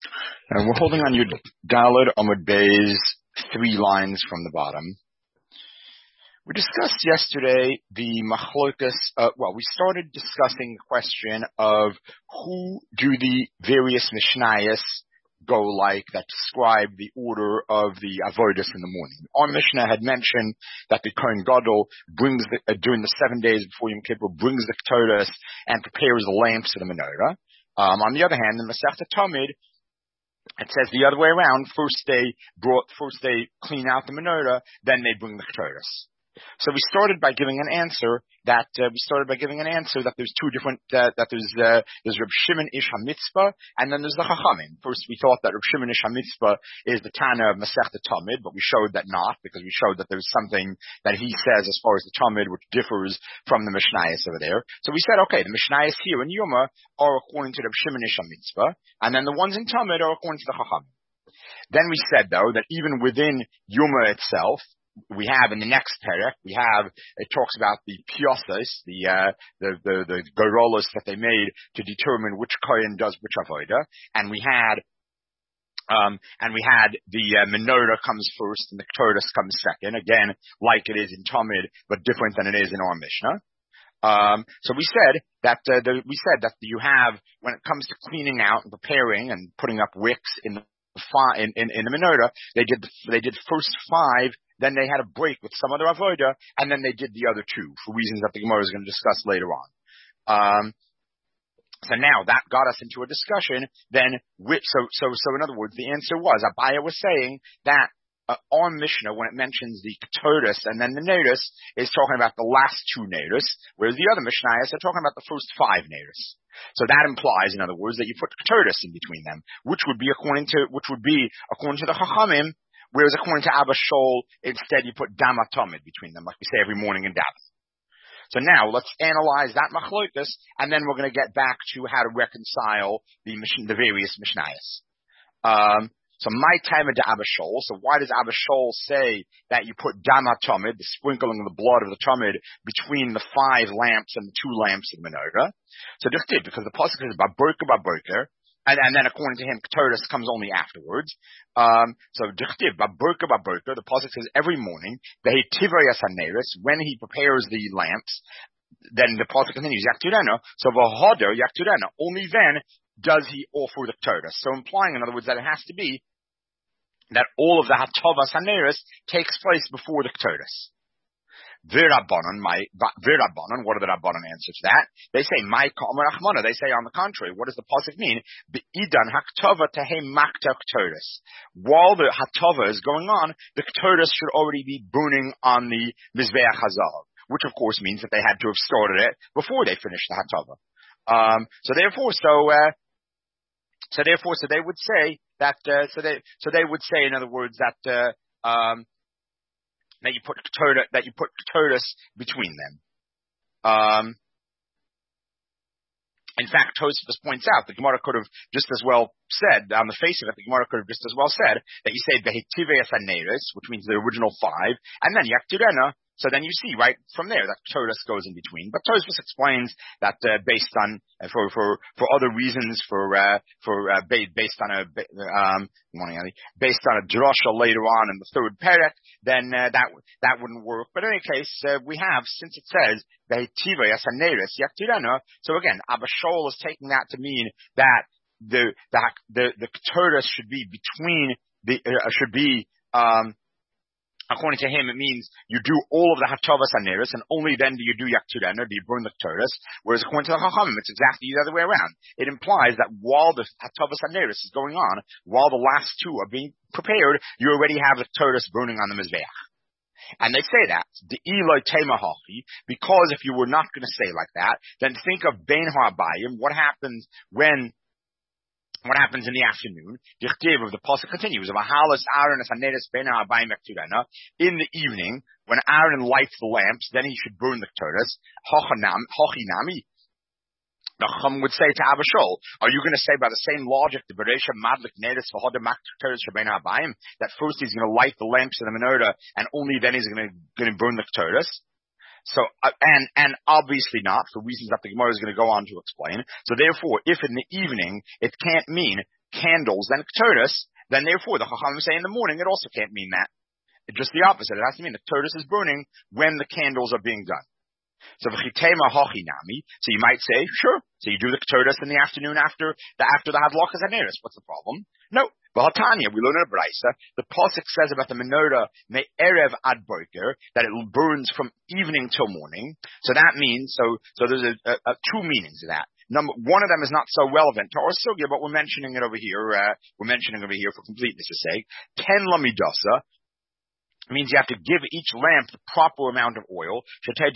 And we're holding on your Daled Amud Bay's 3 lines from the bottom. We discussed yesterday the machlokas. We started discussing the question of who do the various mishnayos go like that describe the order of the avodas in the morning. Our Mishnah had mentioned that the Kohen Gadol brings during the 7 days before Yom Kippur brings the Ketores and prepares the lamps of the menorah. On the other hand, in Masechta Tamid, it says the other way around. First they clean out the menorah, then they bring the Ketores. So we started by giving an answer that there's two different there's Reb Shimon Ish HaMitzvah and then there's the Chachamim. First we thought that Reb Shimon Ish HaMitzvah is the Tana of Masechta Tamid, but we showed that not, because we showed that there's something that he says as far as the Tamid which differs from the Mishnayos over there. So we said, okay, the Mishnayos here in Yoma are according to Reb Shimon Ish HaMitzvah, and then the ones in Tamid are according to the Chachamim. Then we said though that even within Yoma itself, we have in the next perek, it talks about the piosas, the gorolas that they made to determine which kohen does which avoda, and we had the menorah comes first and the ketores comes second, again like it is in Talmud but different than it is in our Mishnah. So we said that you have, when it comes to cleaning out and preparing and putting up wicks in the menorah, they did first 5. Then they had a break with some other avoda, and then they did the other 2 for reasons that the Gemara is going to discuss later on. So now that got us into a discussion. Then, so in other words, the answer was Abaya was saying that our Mishnah, when it mentions the Ketores and then the Neiros, is talking about the last 2 Neiros, whereas the other Mishnayos are talking about the first 5 Neiros. So that implies, in other words, that you put Ketores in between them, which would be according to the Chachamim. Whereas according to Abba Shol, instead you put Dam Atomid between them, like we say every morning in Dabbas. So now let's analyze that machlokas, and then we're going to get back to how to reconcile the various mishnayos. So my time of Abba Shol. So why does Abba Shol say that you put Dam Atomid, the sprinkling of the blood of the Tomid, between the 5 lamps and the 2 lamps of the menorah? So just because the pasuk is Baburka. And then according to him, Ketores comes only afterwards. So Dichtiv, Baburka, the pasuk says every morning, when he prepares the lamps, then the pasuk continues, Yakturena, so Vahoder, Yakturena, only then does he offer the Ketores. So implying, in other words, that it has to be that all of the Hatovas Haneres takes place before the Ketores. V'Rabbanan, what do the Rabbanan answer to that? They say, my Ka'amar Achmana. They say, on the contrary, what does the pasuk mean? Be'idan haktova tehe makta Ketores. While the hatova is going on, the Ketores should already be burning on the Mizbeach Hazav, which of course means that they had to have started it before they finished the hatova. So they would say that, they would say, in other words, that you put Ketores between them. In fact, Tosfos points out the Gemara could have just as well said, on the face of it, the Gemara could have just as well said that you say Behetivei Haneres, which means the original 5, and then Yakturena. So then you see right from there that Ketores goes in between. But Tosfos explains that based on for other reasons, based on a drasha later on in the 3rd perek, then that wouldn't work. But in any case, we have, since it says Behetivei Haneres Yakturena. So again, Abba Shol is taking that to mean that the Ketores should be between according to him, it means you do all of the Hatovas Haneres, and only then do you do Yakturena, do you burn the Ketores, whereas according to the Chachamim, it's exactly the other way around. It implies that while the Hatovas Haneres is going on, while the last 2 are being prepared, you already have the Ketores burning on the Mizbeach. And they say that, the Eloi Temahachi, because if you were not going to say like that, then think of Bein Ha'abayim, what happens in the afternoon? The pasuk continues of Ahalas Aaron as Haneres Ben Ha'abayim Yakturena. In the evening, when Aaron lights the lamps, then he should burn the Ketores. Hochinami. The Chum would say to Abba Shol, are you going to say by the same logic, the Beresha Madlik Neres Vahoda Mak Ketores Shabein Ha'abayim, that first he's going to light the lamps of the menorah, and only then he's going to burn the Ketores? So, and obviously not, for reasons that the Gemara is going to go on to explain. So therefore, if in the evening, it can't mean candles than Keturis, then therefore the Chachamim say in the morning it also can't mean that. It's just the opposite. It has to mean the Keturis is burning when the candles are being done. So you might say, sure. So you do the Keturis in the afternoon after the Hadlakas Haneris. What's the problem? No. Tanya, we learn in a Braisa, the Pasuk says about the menorah me'erev ad boker, that it burns from evening till morning. So that means, so there's two meanings of that. One of them is not so relevant to our sugya, but we're mentioning it over here. For completeness' sake. 10 lamidasa means you have to give each lamp the proper amount of oil. So it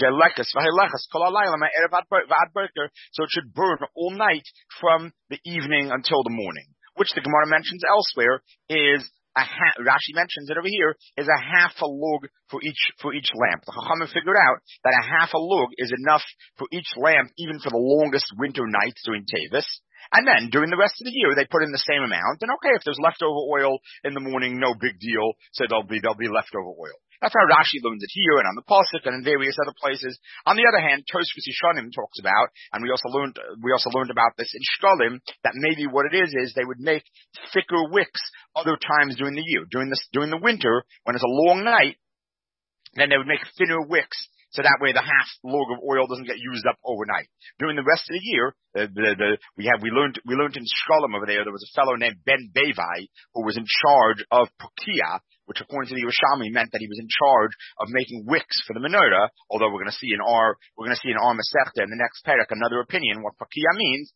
should burn all night from the evening until the morning, which the Gemara mentions elsewhere is Rashi mentions it over here, is a half a lug for each lamp. The Chachamim figured out that a half a lug is enough for each lamp, even for the longest winter nights during Tavis. And then during the rest of the year, they put in the same amount. And okay, if there's leftover oil in the morning, no big deal. So there'll be leftover oil. That's how Rashi learns it here and on the Pasuk and in various other places. On the other hand, Tosfos Yishanim talks about, and we also learned about this in Shkolim, that maybe what it is they would make thicker wicks other times during the year. During the winter, when it's a long night, then they would make thinner wicks. So that way the half log of oil doesn't get used up overnight. During the rest of the year, we learned in Shkolim over there was a fellow named Ben Bevai who was in charge of Pukia, which according to the Yerushalmi meant that he was in charge of making wicks for the menorah. Although we're going to see in our Masechta in the next parak another opinion what Pukia means.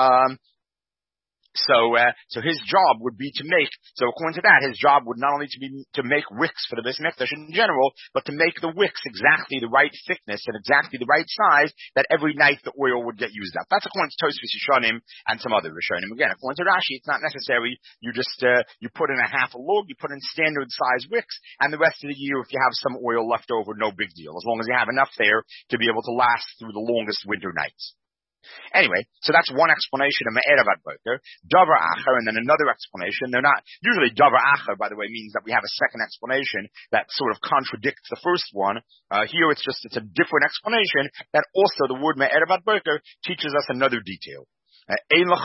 So his job would be according to that, his job would not only to make wicks for the Beis Mikdash in general, but to make the wicks exactly the right thickness and exactly the right size that every night the oil would get used up. That's according to Tosfos Yishanim and some other Rishonim. Again, according to Rashi, it's not necessary. You just, you put in a half a log, you put in standard size wicks, and the rest of the year, if you have some oil left over, no big deal, as long as you have enough there to be able to last through the longest winter nights. Anyway, so that's one explanation of Me'erev ad Boker. Davar Acher, and then another explanation. They're not, usually Davar Acher, by the way, means that we have a second explanation that sort of contradicts the first one. Here it's a different explanation that also the word Me'erev ad Boker teaches us another detail. There's no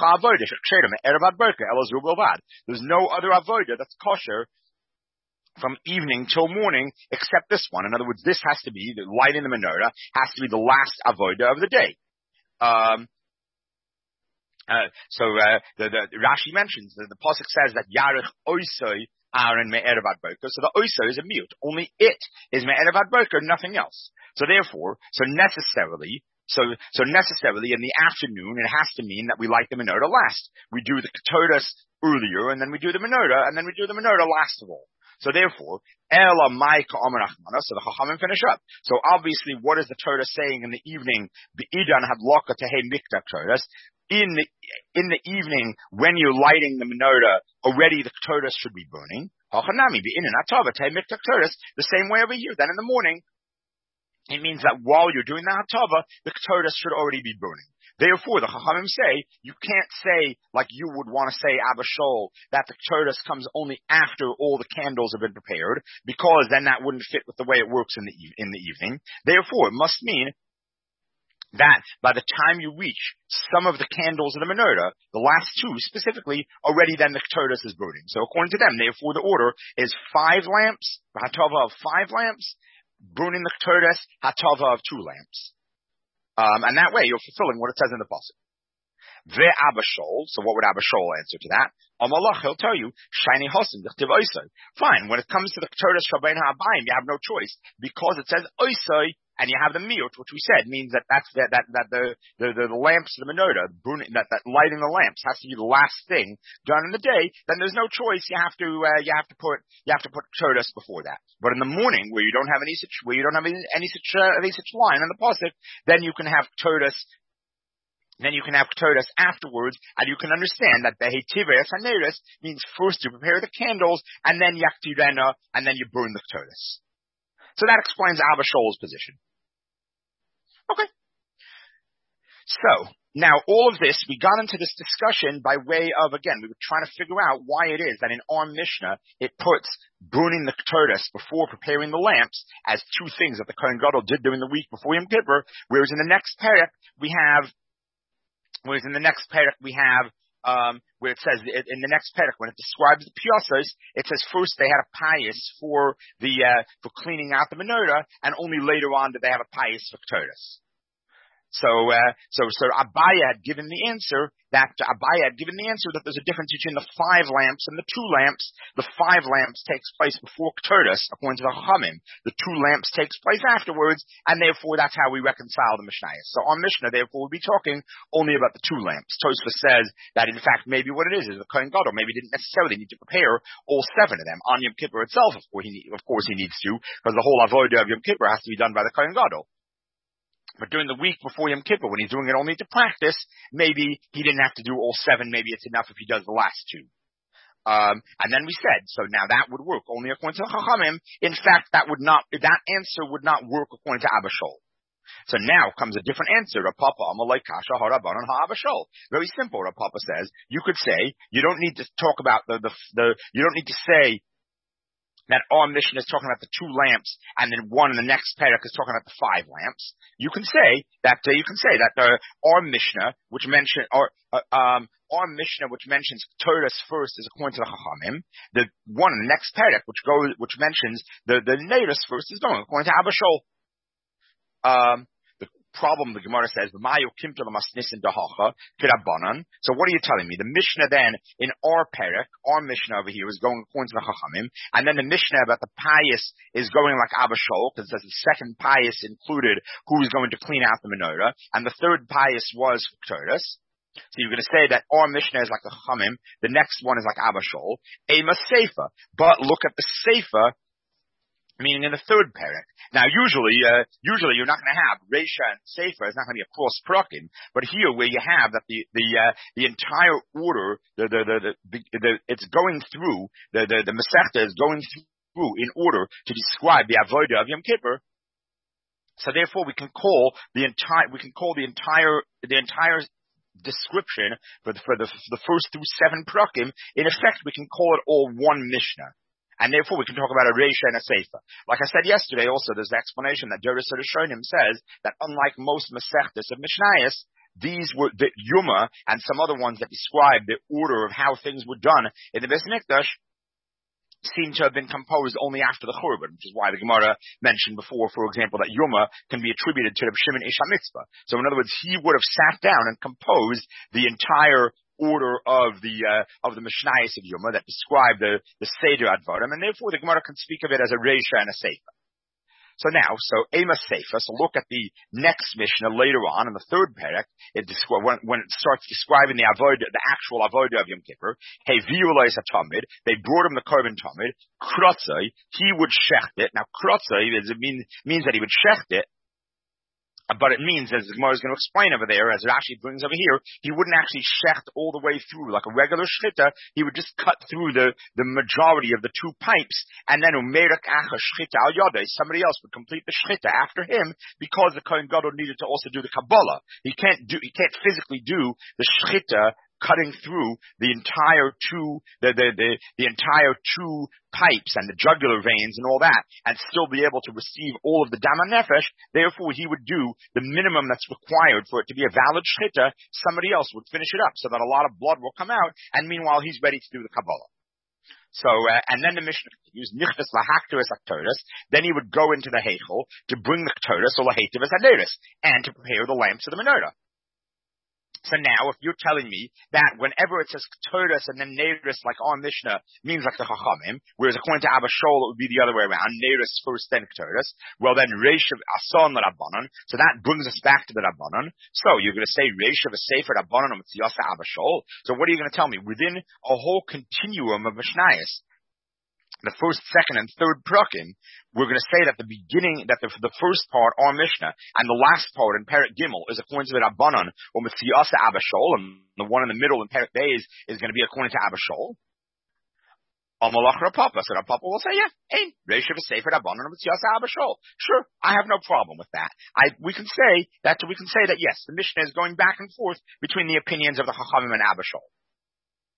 other avodah that's kosher from evening till morning except this one. In other words, this has to be, the lighting the menorah has to be the last avodah of the day. The Rashi mentions that the Pasuk says that Yarech Oisoi Aaron Me'erev ad Boker. So the Oisoi is a mute. Only it is Me'erev ad Boker, nothing else. So necessarily in the afternoon, it has to mean that we light the menorah last. We do the Keturis earlier, and then we do the menorah, and then we do the menorah last of all. So therefore, Ela Maika Amar Achmana, so the Chachamim finish up. So obviously, what is the Torah saying in the evening? Be'idan Hadlaka Tehei Mikta Torah. In the evening, when you're lighting the menorah, already the Torah should be burning. Hachanami Be'inan Atava Tehei Mikta Torah. The same way over here. Then in the morning, it means that while you're doing the Hatava, the Torah should already be burning. Therefore, the Chachamim say, you can't say, like you would want to say, Abba Shol, that the Keturis comes only after all the candles have been prepared, because then that wouldn't fit with the way it works in the evening. Therefore, it must mean that by the time you reach some of the candles of the menorah, the last two specifically, already then the Keturis is burning. So according to them, therefore the order is 5 lamps, the Hatava of 5 lamps, burning the Keturis, Hatava of 2 lamps. And that way you're fulfilling what it says in the Pasuk. Abba Shol, so what would Abba Shol answer to that? Amalach, he'll tell you, Shiny Hosim, Dichtiv Oisai. Fine, when it comes to the Keturis Shabbein HaBayim, you have no choice, because it says Oisai, and you have the miyut, which we said means that the lamps of the menorah, that lighting the lamps has to be the last thing done in the day. Then there's no choice. You have to put Keturis before that. But in the morning, where you don't have any such line in the pasuk, then you can have Keturis. Then you can have Keturis afterwards, and you can understand that Behetives Haneris means first you prepare the candles, and then Yaktirena, and then you burn the Keturis. So that explains Abba Shol's position. Okay. So, now all of this, we got into this discussion by way of, again, we were trying to figure out why it is that in our Mishnah, it puts burning the Keturis before preparing the lamps as 2 things that the Kohen Gadol did during the week before Yom Kippur, whereas in the next parak we have where it says in the next perek, when it describes the piyasas, it says first they had a pious for cleaning out the menorah, and only later on did they have a pious for Ketores. So Abaye had given the answer that there's a difference between the 5 lamps and the 2 lamps. The 5 lamps takes place before Ketores, according to the Chachamim. The 2 lamps takes place afterwards, and therefore that's how we reconcile the Mishnayos. So our Mishnah, therefore, will be talking only about the 2 lamps. Tosfos says that in fact maybe what it is the Kohen Gadol maybe didn't necessarily need to prepare all 7 of them on Yom Kippur itself. Of course he needs to, because the whole avodah of Yom Kippur has to be done by the Kohen Gadol. But during the week before Yom Kippur, when he's doing it only to practice, maybe he didn't have to do all 7. Maybe it's enough if he does the last 2. And then we said, so now that would work only according to the Chachamim. In fact, that answer would not work according to Abba Shaul. So now comes a different answer. Rav Papa Amalei Kasha Harabanan HaAbba Shaul. Very simple. Rav Papa says, you could say, you don't need to talk about you don't need to say that our Mishnah is talking about the 2 lamps, and then one in the next perek is talking about the 5 lamps. You can say that our Mishnah, which mentions Ketores first, is according to the Chachamim. The one in the next perek, which mentions the Neiros first, is going according to Abba Shaul. Problem, the Gemara says, so what are you telling me? The Mishnah then, in our perek, our Mishnah over here is going according to the Chachamim, and then the Mishnah about the pious is going like Abba Shaul, because the second pious included who was going to clean out the menorah, and the third pious was Ketores. So you're going to say that our Mishnah is like the Chachamim, the next one is like Abba Shaul, Ema Seifa. But look at the Seifa, meaning in the third perek. Now, usually you're not going to have Reisha and Sefer. It's not going to be a cross prakim. But here, where you have that the entire order, it's going through the Masechta is going through in order to describe the avodah of Yom Kippur. So therefore, we can call the entire description for the first through 7 prakim. In effect, we can call it all one Mishnah. And therefore, we can talk about a Reisha and a Seifa. Like I said yesterday, also, there's the explanation that Doros Rishonim says that unlike most Masechtas of Mishnayos, these were the Yuma and some other ones that describe the order of how things were done in the Beis Mikdash seem to have been composed only after the Churban, which is why the Gemara mentioned before, for example, that Yuma can be attributed to the Shimon Ish HaMitzvah. So in other words, he would have sat down and composed the entire order of the Mishnayos of Yuma that describe the Seder Advarim, and therefore the Gemara can speak of it as a Reisha and a Seifa. So Ema Seifa, so look at the next Mishnah later on in the third perek, when it starts describing the actual avodah of Yom Kippur, hey, Viulais HaTamid, they brought him the Korban Tamid, Krotzai, he would shecht it. Now Krotzai means that he would shecht it, but it means, as the Gemara is going to explain over there, as Rashi brings over here, he wouldn't actually shecht all the way through like a regular shchita. He would just cut through the majority of the 2 pipes, and then umerek acha shchita al yadei, somebody else would complete the shchita after him, because the Kohen Gadol needed to also do the Kabbalah. He can't physically do the shchita cutting through the entire 2 pipes and the jugular veins and all that, and still be able to receive all of the Dam HaNefesh. Therefore, he would do the minimum that's required for it to be a valid shchita. Somebody else would finish it up so that a lot of blood will come out, and meanwhile he's ready to do the Kabbalah. So, and then the Mishnah continues, Nichtas lahakteres akteres, then he would go into the Heichel to bring the Ketores or lahetivas haderes, and to prepare the lamps of the menorah. So now, if you're telling me that whenever it says Ketores and then Neiros, like our Mishnah, means like the Chachamim, whereas according to Abba Shaul, it would be the other way around, Neiros first, then Ketores, well then Reish of Asan Rabbanon, so that brings us back to the Rabbanon. So you're going to say Reish of a Sefer Rabbanon and Mitziyasa Abba Shaul. So what are you going to tell me? Within a whole continuum of Mishnayos, the first, second, and third prakim, we're going to say that the first part, our Mishnah, and the last part in Perek Gimel is according to the Rabbanon, or Mitziyasa Abba Shaul, and the one in the middle in Perek Beis is going to be according to Abba Shaul. Amalach Rav Papa. So Rav Papa will say, yeah, hey, Reish of a Sefer Rabbanon and Mitziyasa Abba Shaul. Sure, I have no problem with that. We can say that yes, the Mishnah is going back and forth between the opinions of the Chachamim and Abba Shaul.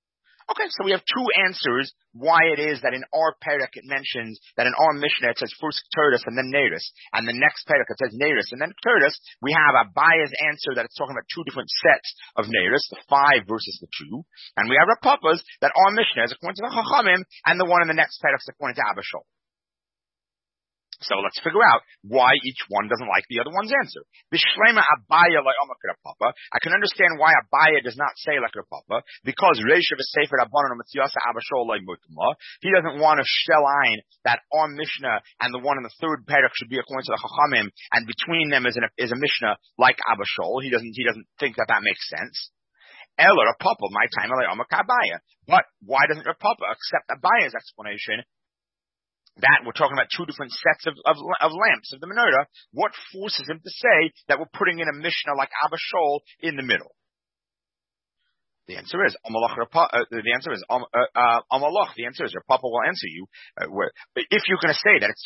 Okay, so we have two answers why it is that in our perek it mentions that in our Mishnah it says first Keturis and then Neris, and the next perek it says Neris and then Keturis. We have Abaya's answer that it's talking about two different sets of Neris, the 5 versus the 2, and we have Rav Papa's that our Mishnah is according to the Chachamim, and the one in the next perek is according to Abba Shaul. So let's figure out why each one doesn't like the other one's answer. Bishlema Abaya like Rav Papa. I can understand why Abaya does not say like Rav Papa, because Reish of a Sefer Rabbanon Matziyasa Abba Shaul like Mutumah. He doesn't want to shell ein that our Mishnah and the one in the third perek should be according to the Chachamim, and between them is a Mishnah like Abba Shaul. He doesn't think that makes sense. Ella Rav Papa, my time like Abaya. But why doesn't Rav Papa accept Abaya's explanation? That we're talking about two different sets of lamps of the menorah. What forces him to say that we're putting in a Mishnah like Abba Shaul in the middle? The answer is Amalach. The answer is Amalach. The answer is Rav Papa will answer you. If you're going to say that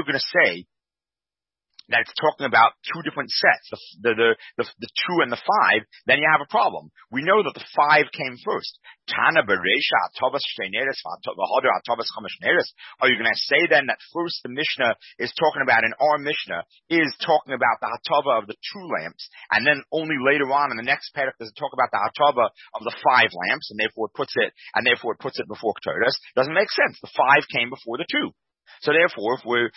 it's talking about two different sets, the 2 and the 5, then you have a problem. We know that the 5 came first. Tana Bereisha Atavas Shneres V'Hodar Atavas Chamash Neres. Are you going to say then that first the Mishnah is talking about in our Mishnah is talking about the Hatava of the 2 lamps, and then only later on in the next perek does it talk about the Hatava of the 5 lamps, and therefore it puts it before Keturis? Doesn't make sense. The 5 came before the 2. So therefore, it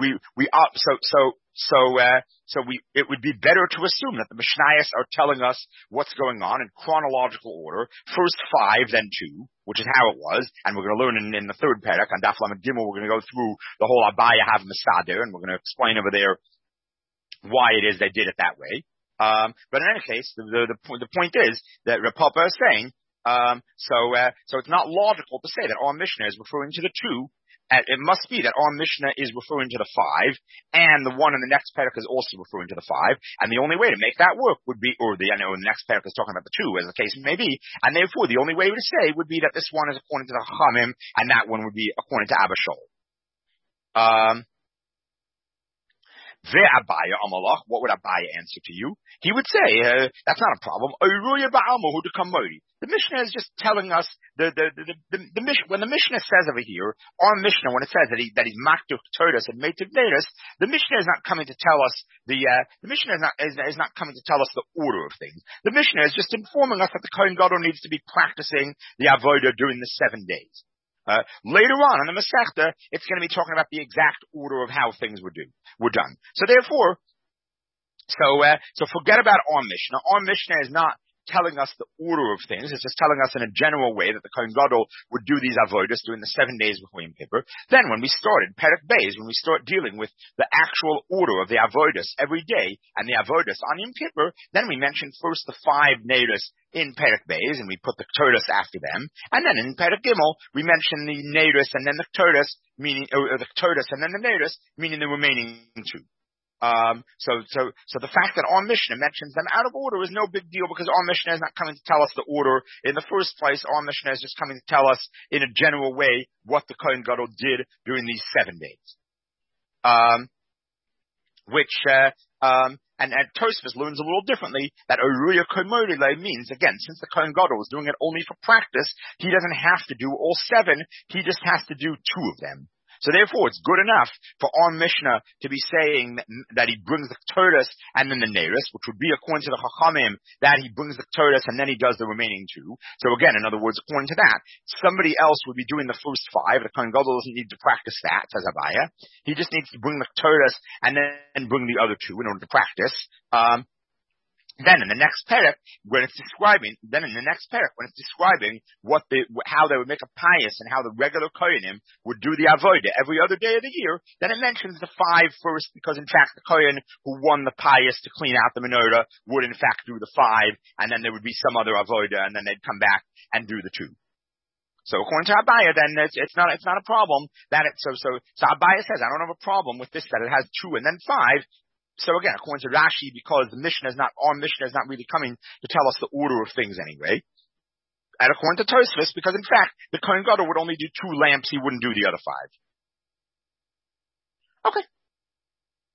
would be better to assume that the Mishnayos are telling us what's going on in chronological order. First 5, then 2, which is how it was, and we're going to learn in the third perek on Daf Lamed Gimel. We're going to go through the whole Abaya Hav Mesader, and we're going to explain over there why it is they did it that way. But in any case, the point is that Rav Papa is saying, so it's not logical to say that our Mishnah is referring to the 2. It must be that our Mishnah is referring to the 5, and the one in the next perek is also referring to the 5, and the only way to make that work would be, the next perek is talking about the 2, as the case may be, and therefore the only way to say would be that this one is according to the Chachamim, and that one would be according to Abba Shaul. Ve'Abaya Amalach, what would Abaya answer to you? He would say, that's not a problem. The Mishnah is just telling us the Mishnah, when the Mishnah says over here, our Mishnah, when it says that he's Maktuk Todas and Meitiv Nedas, the Mishnah is not coming to tell us the Mishnah is not coming to tell us the order of things. The Mishnah is just informing us that the Kohen Gadol needs to be practicing the Avodah during the 7 days. Later on in the Masechta, it's going to be talking about the exact order of how things were done. So therefore, so forget about our Mishnah. Our Mishnah is not telling us the order of things. It's just telling us in a general way that the Kohen Gadol would do these avodas during the 7 days before Yom Kippur. Then when we started Perek Beis, when we start dealing with the actual order of the avodas every day and the avodas on Yom Kippur, then we mentioned first the 5 Neiros in Perek Beis, and we put the Keturis after them. And then in Perek Gimel, we mention the Neiros and then the Keturis, or the Keturis and then the Neiros, meaning the remaining 2. So the fact that our Mishnah mentions them out of order is no big deal, because our Mishnah is not coming to tell us the order in the first place. Our Mishnah is just coming to tell us in a general way what the Kohen Gadol did during these 7 days. And Tosfos learns a little differently that Oruya Komorile means, again, since the Kohen Gadol is doing it only for practice, he doesn't have to do all 7, he just has to do 2 of them. So therefore, it's good enough for our Mishnah to be saying that he brings the Keturis and then the Neiros, which would be according to the Chachamim, that he brings the Keturis and then he does the remaining 2. So again, in other words, according to that, somebody else would be doing the first 5. The Kohen Gadol doesn't need to practice that, says Abaya. He just needs to bring the Keturis and then bring the other 2 in order to practice. Then in the next perek, when it's describing how they would make a pious and how the regular kohenim would do the avodah every other day of the year, then it mentions the 5 first, because in fact the kohen who won the pious to clean out the menorah would in fact do the 5, and then there would be some other avodah, and then they'd come back and do the 2. So according to Abaya, then it's not a problem that so Abaya says, I don't have a problem with this, that it has 2 and then 5. So again, according to Rashi, because our Mishnah is not really coming to tell us the order of things anyway. And according to Tosfos, because in fact, the Kohen Gadol would only do 2 lamps, he wouldn't do the other 5. Okay.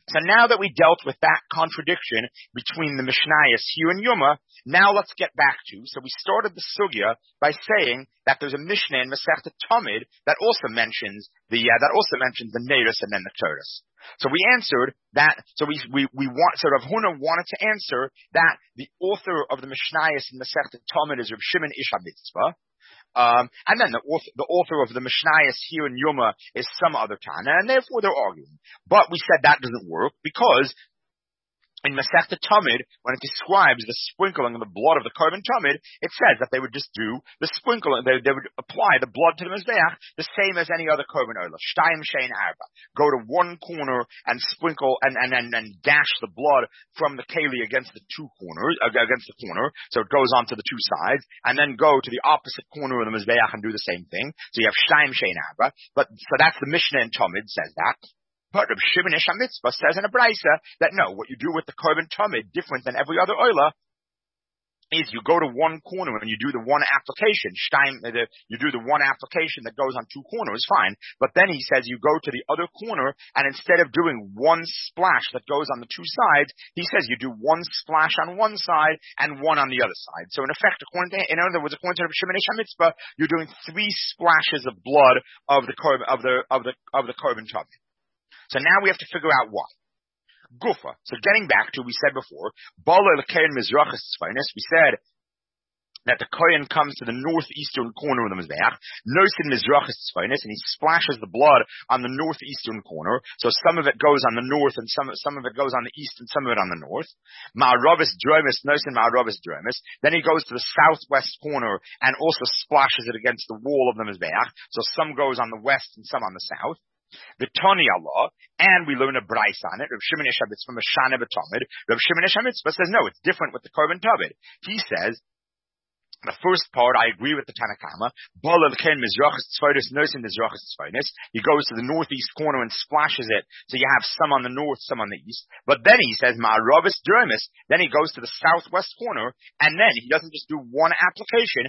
So now that we dealt with that contradiction between the Mishnayos here and Yuma, now let's get back to, so we started the sugya by saying that there's a Mishnah in Masechta Tamid that also mentions the Neirus and then the Torus. So we answered that, so we want, so Rav Huna wanted to answer that the author of the Mishnayos in Masechta Tamid is Rav Shimon Ish HaMitzvah. And then the author of the Mishnayos here in Yuma is some other Tana, and therefore they're arguing. But we said that doesn't work because in Masechta Tamid, when it describes the sprinkling of the blood of the korban tamid, it says that they would just do the sprinkling, they would apply the blood to the mizbeach the same as any other korban oila. Shtayim shein arba. Go to one corner and sprinkle and dash the blood from the keli against the corner, so it goes onto the two sides, and then go to the opposite corner of the mizbeach and do the same thing. So you have shtayim shein arba. But so that's the Mishnah in Tamid says that. But Reb Shimon Ish HaMitzvah says in a brisa that no, what you do with the korban tamid, different than every other oila, is you go to one corner and you do the one application. You do the one application that goes on two corners, fine. But then he says you go to the other corner and instead of doing one splash that goes on the two sides, he says you do one splash on one side and one on the other side. So in effect, according to Reb Shimon Ish HaMitzvah, you're doing three splashes of blood of the korban tamid. So now we have to figure out why. Gufa. So getting back to what we said before, we said that the kohen comes to the northeastern corner of the mizbeach, nosin mizrachis tzfainis, and he splashes the blood on the northeastern corner. So some of it goes on the north, and some of it goes on the east, and some of it on the north. Ma'aravis dromis, nosin ma'aravis dromis. Then he goes to the southwest corner and also splashes it against the wall of the mizbeach. So some goes on the west and some on the south. The Tani Allah, and we learn a brais on it. Rav Shimon Ish HaMitzvah Mashana B'Tamid. Rav Shimon Ish HaMitzvah says no, it's different with the korban tamid. He says the first part, I agree with the Tanakama. He goes to the northeast corner and splashes it, so you have some on the north, some on the east. But then he says Ma'aravis Dromis. Then he goes to the southwest corner, and then he doesn't just do one application.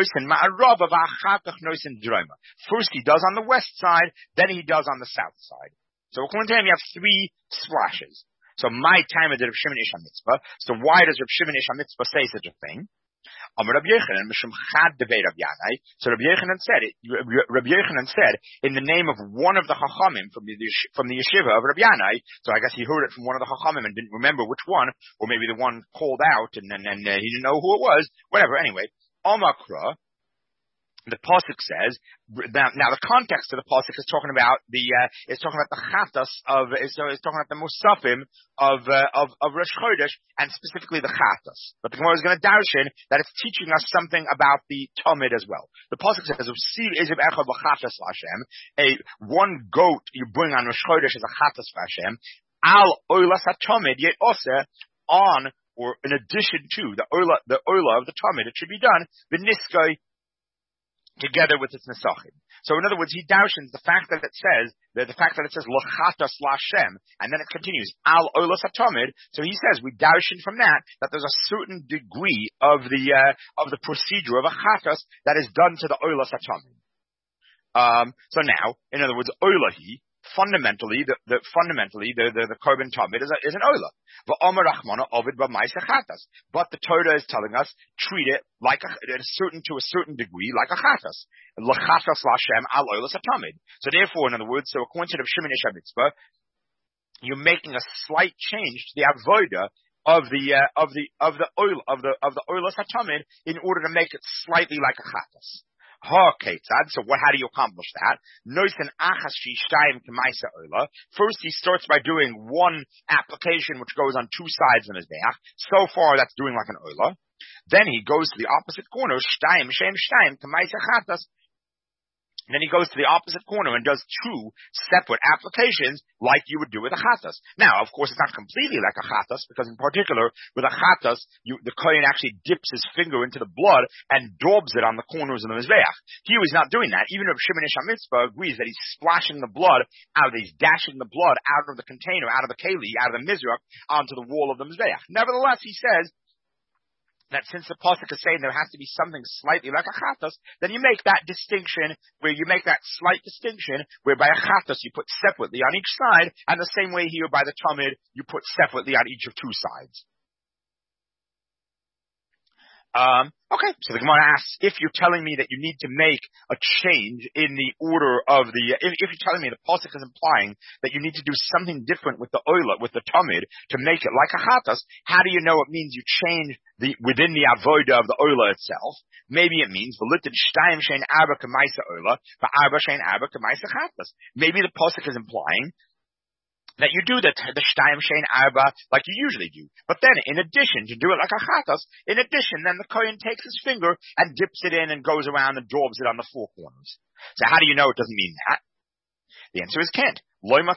First he does on the west side, then he does on the south side. So according to him, you have three splashes. So my time is Rav Shimon Ish HaMitzvah. So why does Rav Shimon Ish HaMitzvah say such a thing? Rabbi Yochanan, so Rabbi Yochanan said, in the name of one of the Chachamim from the yeshiva of Rabbi Yanai, so I guess he heard it from one of the Chachamim and didn't remember which one, or maybe the one called out and he didn't know who it was, whatever, anyway. Amakra, the pasuk says, now the context of the pasuk is talking about the chatas is talking about the musafim of Rosh Chodesh and specifically the chatas. But the Gemara is going to darshan that it's teaching us something about the tamid as well. The pasuk says, a one goat you bring on Rosh Chodesh as a chatas for Hashem, al oilas hatamid yet also on or in addition to the oila of the tamid, it should be done v'niskai together with its nesachim. So in other words, he darshans the fact that it says lachatas lashem, and then it continues al olas hatamid. So he says we darshan from that there's a certain degree of the procedure of a chatas that is done to the olas hatamid. So now, in other words, olahi. Fundamentally, the korban tamid is an oila. But the Torah is telling us treat it like to a certain degree like a chatas. Lachatas lashem al oilas hatamid. So therefore, in other words, so according to the Shimon Ish HaMitzvah, you're making a slight change to the avoda of the oilas hatamid in order to make it slightly like a chatas. So how do you accomplish that? First, he starts by doing one application which goes on two sides of his mizbeach. So far, that's doing like an oila. Then he goes to the opposite corner, Then he goes to the opposite corner and does two separate applications like you would do with a chatas. Now, of course, it's not completely like a chatas because in particular, with a chatas, the kohen actually dips his finger into the blood and daubs it on the corners of the mizbeach. He was not doing that. Even if Shimon Ish HaMitzvah agrees that he's splashing the blood he's dashing the blood out of the container, out of the keli, out of the mizrach, onto the wall of the mizbeach. Nevertheless, he says that since the pasuk is saying there has to be something slightly like a chatos, then you make that distinction where you make that slight distinction where by a chatos you put separately on each side, and the same way here by the tamid you put separately on each of two sides. Okay, so the Gemara asks, if you're telling me that you need to make a change in the order of the, if you're telling me the pasuk is implying that you need to do something different with the oila, with the tamid, to make it like a chatas, how do you know it means you change within the avoda of the oila itself? Maybe it means v'litin shtayim shein arba k'maisa oila, v'arba shein arba k'maisa chatas. Maybe the pasuk is implying that you do the shtayim shein arba like you usually do. But then, in addition, to do it like a chatas, in addition, then the kohen takes his finger and dips it in and goes around and daubs it on the four corners. So how do you know it doesn't mean that? The answer is can't. We never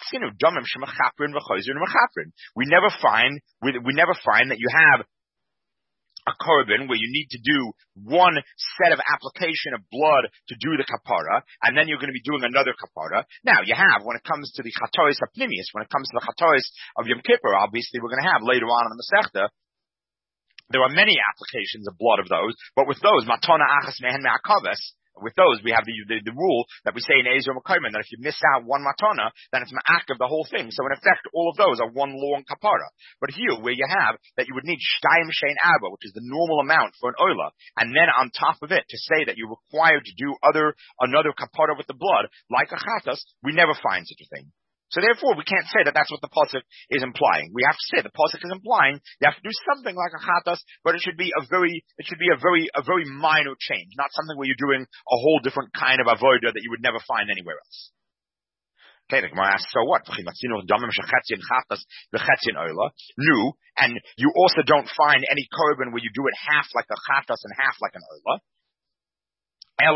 find that you have a korban where you need to do one set of application of blood to do the kapara, and then you're going to be doing another kapara. Now, you have, when it comes to the chatois apnimius, when it comes to the chatois of Yom Kippur, obviously we're going to have later on in the Masechta, there are many applications of blood of those, but with those, matana achas mehen me'akaves, with those, we have the rule that we say in Ezer Mekayman that if you miss out one matana, then it's ma'ak of the whole thing. So in effect, all of those are one long kapara. But here, where you have that you would need shtayim shein arba, which is the normal amount for an oila, and then on top of it, to say that you're required to do another kapara with the blood, like a chatas, we never find such a thing. So therefore, we can't say that that's what the pasuk is implying. We have to say the pasuk is implying you have to do something like a chatas, but it should be a very minor change, not something where you're doing a whole different kind of avodah that you would never find anywhere else. Okay, the Gemara asks, so what? No, and you also don't find any korban where you do it half like a chatas and half like an oila. You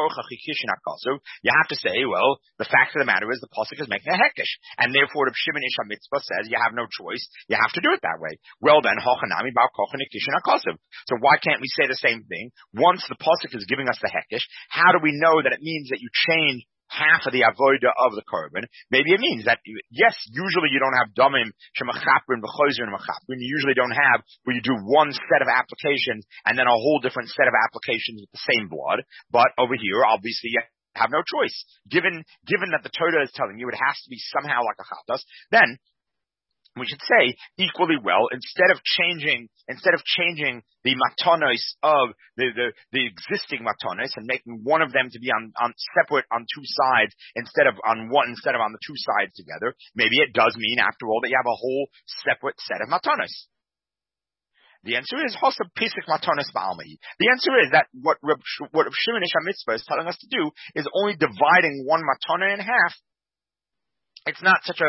have to say, well, the fact of the matter is the pasuk is making a hekesh, and therefore the Shimon Ish HaMitzvah says you have no choice, you have to do it that way. Well then, hochanami ba'al kochen ikishin hakosov. So why can't we say the same thing? Once the pasuk is giving us the hekesh, how do we know that it means that you change half of the avoda of the korban? Maybe it means that, yes, usually you don't have damim shemachaprin v'chozer and machaprin. You usually don't have where you do one set of applications and then a whole different set of applications with the same blood. But over here, obviously, you have no choice. Given that the Torah is telling you it has to be somehow like a chatas, then we should say equally well, instead of changing the matanos of the existing matanos and making one of them to be on separate on two sides instead of on the two sides together, maybe it does mean after all that you have a whole separate set of matanos. The answer is Hosab Pesach Matanos Ba'almi. The answer is that what Shimon Ish HaMitzvah is telling us to do is only dividing one matana in half. It's not so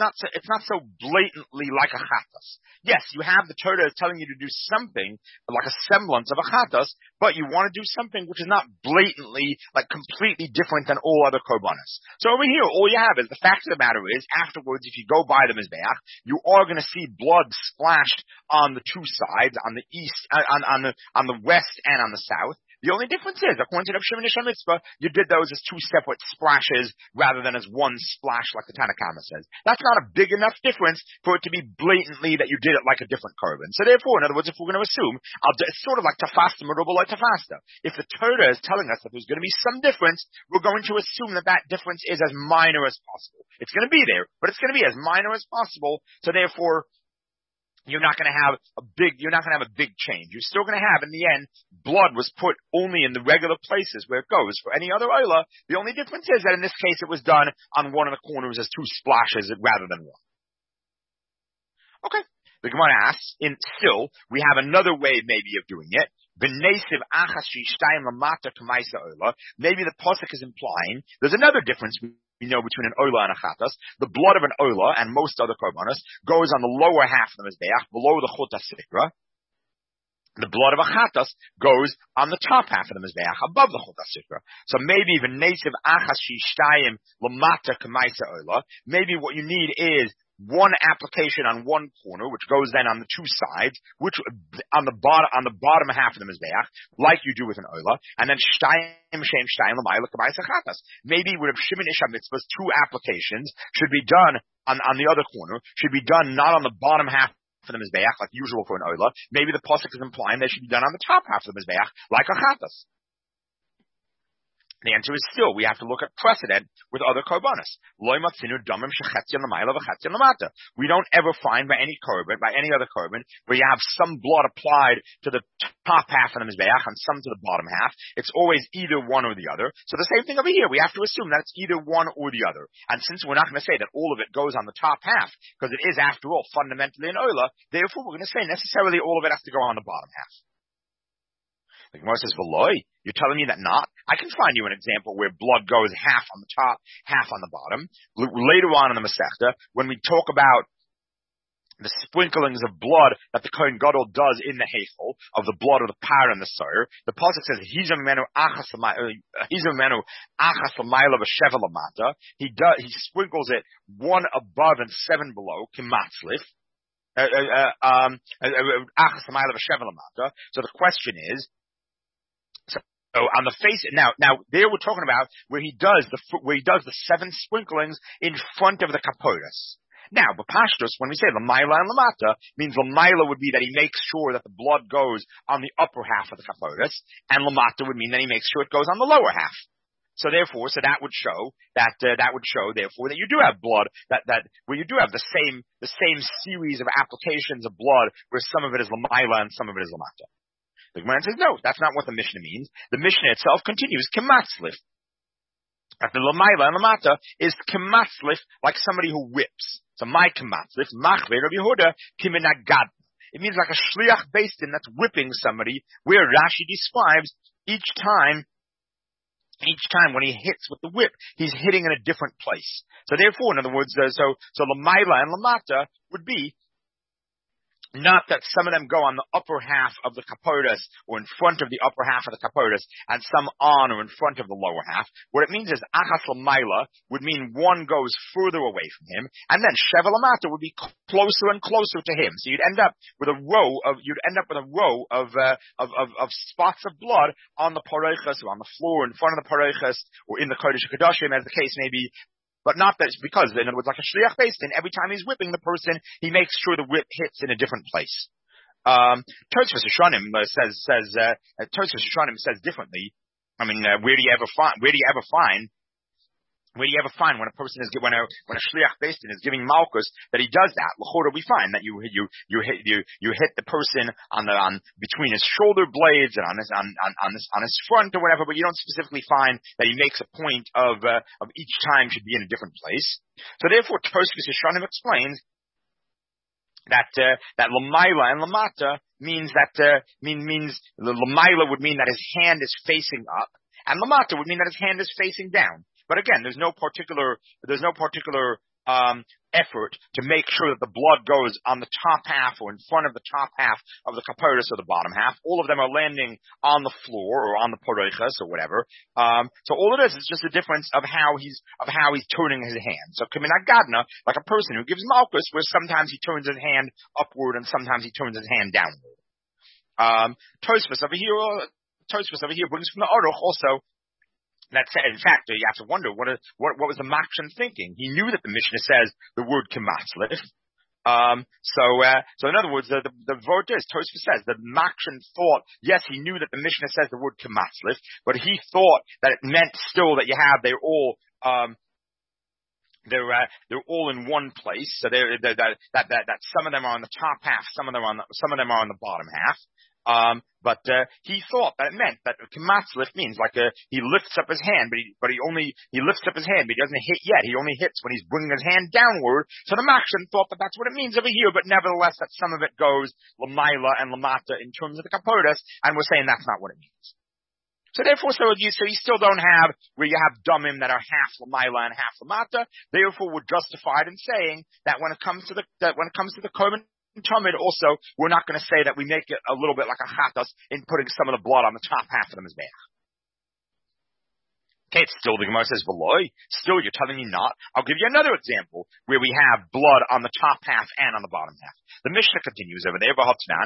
blatantly like a chatas. Yes, you have the Torah telling you to do something like a semblance of a chatas, but you want to do something which is not blatantly, like completely different than all other korbanos. So over here, all you have is the fact of the matter is, afterwards, if you go by the mizbeach, you are going to see blood splashed on the two sides, on the east, on the west and on the south. The only difference is, according to the Shimon Ish HaMitzvah, you did those as two separate splashes rather than as one splash like the Tanna Kama says. That's not a big enough difference for it to be blatantly that you did it like a different korban. So therefore, in other words, if we're going to assume, it's sort of like tafasta merubah like tafasta. If the Torah is telling us that there's going to be some difference, we're going to assume that that difference is as minor as possible. It's going to be there, but it's going to be as minor as possible. So therefore, you're not going to have a big change. You're still going to have, in the end, blood was put only in the regular places where it goes. For any other oila, the only difference is that in this case it was done on one of the corners as two splashes rather than one. Okay. The Gemara asks, we have another way maybe of doing it. Maybe the pasuk is implying there's another difference we know between an oila and a chatas. The blood of an oila and most other korbanos goes on the lower half of the mizbeach, below the chut hasikra. The blood of a chatas goes on the top half of the mizbeach, above the chut hasikra. So maybe even nesiv achas shishtayim lamata k'maisa oila. Maybe what you need is one application on one corner, which goes then on the two sides, which on the bottom half of the mizbeach, like you do with an oila, and then shtayim shem shtayim l'mayla k'maisa chatas. Maybe with Shimon Ish HaMitzvah's two applications should be done on the other corner, should be done not on the bottom half of the Mizbeach, like usual for an Oila. Maybe the Pasuk is implying they should be done on the top half of the Mizbeach, like a Chatas. The answer is still, we have to look at precedent with other korbanos. We don't ever find by any korban, by any other korban, where you have some blood applied to the top half of the mizbeach and some to the bottom half. It's always either one or the other. So the same thing over here. We have to assume that it's either one or the other. And since we're not going to say that all of it goes on the top half, because it is, after all, fundamentally an oila, therefore we're going to say necessarily all of it has to go on the bottom half. The Gemara says, "V'loi, you're telling me that not? I can find you an example where blood goes half on the top, half on the bottom. Later on in the Masechta, when we talk about the sprinklings of blood that the Kohen Gadol does in the Heichel, of the blood of the par and the sire, the pasuk says, Hizamenu achas l'mayla v'sheva l'mata. He sprinkles it one above and seven below, kimatzlif. So the question is, so on the face, now there we're talking about where he does the seven sprinklings in front of the kaporos. Now, b'pashtus, when we say l'mayla and l'mata, means l'mayla would be that he makes sure that the blood goes on the upper half of the kaporos, and l'mata would mean that he makes sure it goes on the lower half. So therefore, that would show therefore that you do have blood that where you do have the same series of applications of blood where some of it is l'mayla and some of it is l'mata. The Gemara says, no, that's not what the Mishnah means. The Mishnah itself continues, kematzlif. That the l'mayla and l'mata is kematzlif, like somebody who whips. So my kematzlif, machve Rabbi Yehuda, kiminagad. It means like a shliach beistin that's whipping somebody, where Rashi describes each time when he hits with the whip, he's hitting in a different place. So therefore, in other words, so l'mayla and l'mata would be not that some of them go on the upper half of the kaporos or in front of the upper half of the kaporos and some on or in front of the lower half. What it means is achas l'mayla would mean one goes further away from him, and then sheva l'mata would be closer and closer to him. So you'd end up with a row of spots of blood on the parochas or on the floor in front of the parochas or in the kodesh HaKadoshim, as the case may be. But not that it's because, in other words, like a shliach beistin, every time he's whipping the person, he makes sure the whip hits in a different place. Tosfos Rishonim says differently. I mean, where do you ever find when a person is when a shliach beistin is giving malchus that he does that? L'chora, we find that you hit the person on between his shoulder blades and on his front or whatever, but you don't specifically find that he makes a point of each time should be in a different place. So therefore, Tosfos Rishonim explains that l'mayla and l'mata means that means the l'mayla would mean that his hand is facing up, and l'mata would mean that his hand is facing down. But again, there's no particular effort to make sure that the blood goes on the top half or in front of the top half of the kaporos or the bottom half. All of them are landing on the floor or on the parochas or whatever. So all it is just a difference of how he's turning his hand. So kiminagadna, like a person who gives malchus, where sometimes he turns his hand upward and sometimes he turns his hand downward. Tosfos over here brings from the Aruch also. That said, in fact, you have to wonder what was the Makshan thinking. He knew that the Mishnah says the word kematzlif. So in other words, the vote is, Tosfos says that Makshan thought, yes, he knew that the Mishnah says the word kematzlif, but he thought that it meant still that they're all in one place. So that some of them are on the top half, some of them are on the bottom half. But he thought that it meant that kematzlif means like he lifts up his hand, but he lifts up his hand, but he doesn't hit yet. He only hits when he's bringing his hand downward. So the Makshan thought that that's what it means over here, but nevertheless that some of it goes l'mayla and l'mata in terms of the kaporos, and we're saying that's not what it means. So therefore, you still don't have where you have damim that are half l'mayla and half l'mata. Therefore, we're justified in saying that when it comes to the korban Tamid also, we're not going to say that we make it a little bit like a chatas in putting some of the blood on the top half of the mizbeach. Okay, it's still the Gemara says v'loi. Still, you're telling me not. I'll give you another example where we have blood on the top half and on the bottom half. The Mishnah continues over there.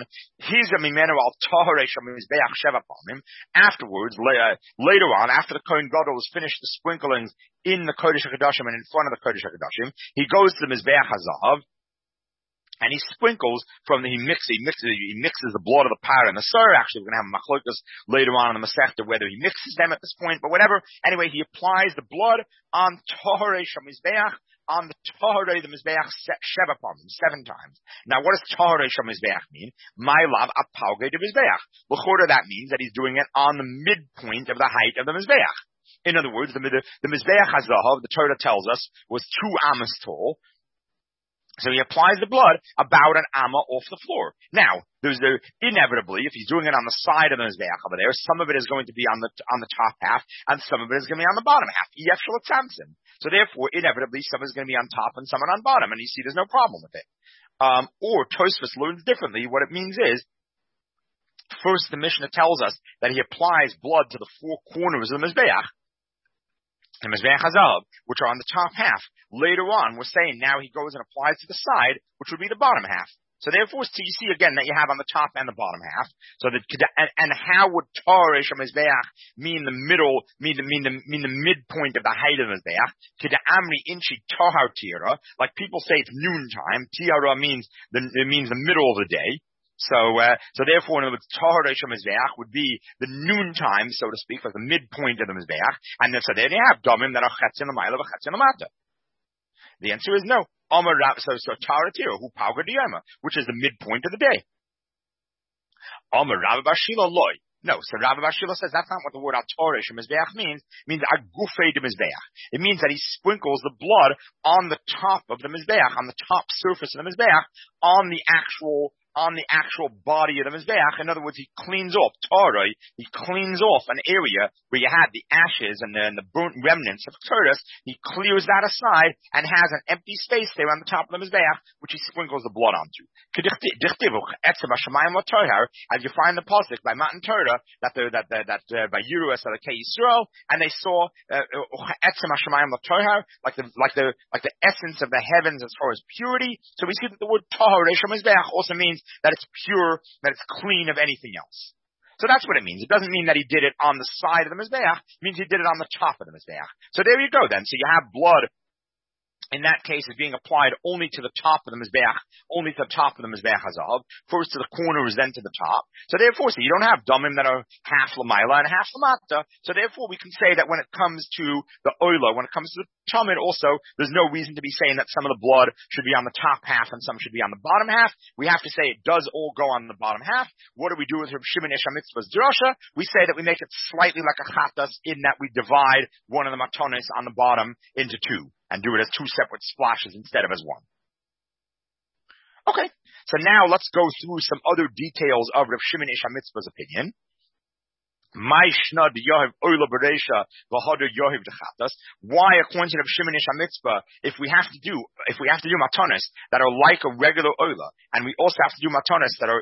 Afterwards, later on, after the Kohen Gadol has finished the sprinklings in the Kodesh HaKadoshim and in front of the Kodesh HaKadoshim, he goes to the Mizbeach HaZahav. And he sprinkles he mixes the blood of the par and the sur. Actually, we're going to have a machlokas later on in the Masechta whether he mixes them at this point, but whatever. Anyway, he applies the blood on Toharei Shamizbeach, on the Toharei the Mizbeach Sheva Pamim, 7 times. Now, what does Toharei Shamizbeach mean? My love apauge de Mizbeach. L'chora, that means that he's doing it on the midpoint of the height of the Mizbeach. In other words, the Mizbeach HaZahav, the Torah tells us, was 2 amas tall. So he applies the blood about an amma off the floor. Now, inevitably, if he's doing it on the side of the Mizbeach over there, some of it is going to be on the top half, and some of it is going to be on the bottom half. So therefore, inevitably, some is going to be on top and some are on bottom, and you see there's no problem with it. Or Tosfos learns differently. What it means is, first the Mishnah tells us that he applies blood to the 4 corners of the Mizbeach, the Mizbeach HaZahav, which are on the top half. Later on, we're saying now he goes and applies to the side, which would be the bottom half. So therefore, you see again that you have on the top and the bottom half. So that and how would Toharei Mizbeach mean the middle, mean the midpoint of the height of the Mizbeach? Kida Amri Inchi Tohar Tira, like people say it's noontime. Tiara means the middle of the day. So therefore, in other words, Toharei Mizbeach would be the noontime, so to speak, like the midpoint of the Mizbeach. And then, so there you have Domim that are Chetzin L'mayla v'Chetzin L'mata. The answer is no. So Taratira, who Pauga Diyama, which is the midpoint of the day. Amar Rabbi Bashila loy. No, so Rabbi Bashila says that's not what the word Toharei Mizbeach means. It means Agufei de Mizbeach. It means that he sprinkles the blood on the top of the Mizbeach, on the top surface of the Mizbeach, on the actual body of the Mizbeach. In other words, he cleans off, Toharei, he cleans off an area where you had the ashes and the burnt remnants of Kurtis. He clears that aside and has an empty space there on the top of the Mizbeach, which he sprinkles the blood onto. As you find the pasuk by Matan Torah, that by Yeruas of the Kei Yisrael, and they saw like the essence of the heavens as far as purity. So we see that the word Toharei Mizbeach also means that it's pure, that it's clean of anything else. So that's what it means. It doesn't mean that he did it on the side of the Mizbeach. It means he did it on the top of the Mizbeach. So there you go then. So you have blood, in that case, is being applied only to the top of the Mizbeach, only to the top of the Mizbeach HaZahav, first to the corners, then to the top. So therefore, you don't have Domim that are half L'mayla and half L'mata. So therefore, we can say that when it comes to the Oila, when it comes to the Tamid also, there's no reason to be saying that some of the blood should be on the top half and some should be on the bottom half. We have to say it does all go on the bottom half. What do we do with Reb Shimon Ish HaMitzvah's drasha? We say that we make it slightly like a chatas in that we divide one of the matonis on the bottom into 2. And do it as 2 separate splashes instead of as 1. Okay, so now let's go through some other details of Rav Shimon Ish HaMitzvah's opinion. Why, according to Rav Shimon Ish HaMitzvah, if we have to do matonis that are like a regular oila, and we also have to do matonis that are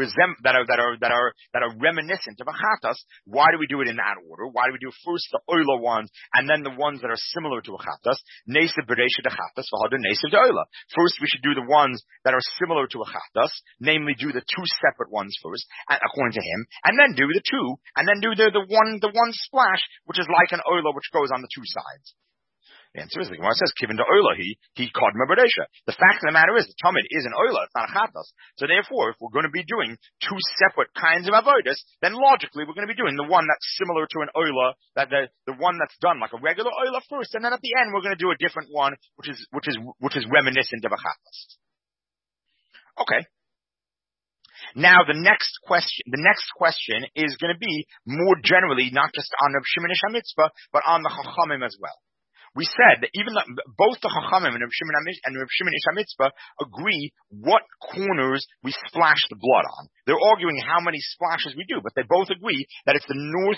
reminiscent of a chatas, why do we do it in that order? Why do we do first the oila ones and then the ones that are similar to a chatas? Neisiv bereisha de chatas v'hada neisiv de oila. First, we should do the ones that are similar to a chatas, namely do the 2 separate ones first, according to him, and then do the 2, and then do the one splash, which is like an oila, which goes on the 2 sides. The answer is, the Gemara says, Kivin to oila, he kodma b'reisha. The fact of the matter is, the Tamid is an oila, it's not a chatas. So therefore, if we're going to be doing 2 separate kinds of avodas, then logically we're going to be doing the one that's similar to an oila, that the one that's done like a regular oila first, and then at the end we're going to do a different one, which is reminiscent of a chatas. Okay. Now the next question is going to be more generally not just on Rav Shimon Ish HaMitzvah, but on the Chachamim as well. We said that even both the Chachamim and Rav Shimon Ish HaMitzvah agree what corners we splash the blood on. They're arguing how many splashes we do, but they both agree that it's the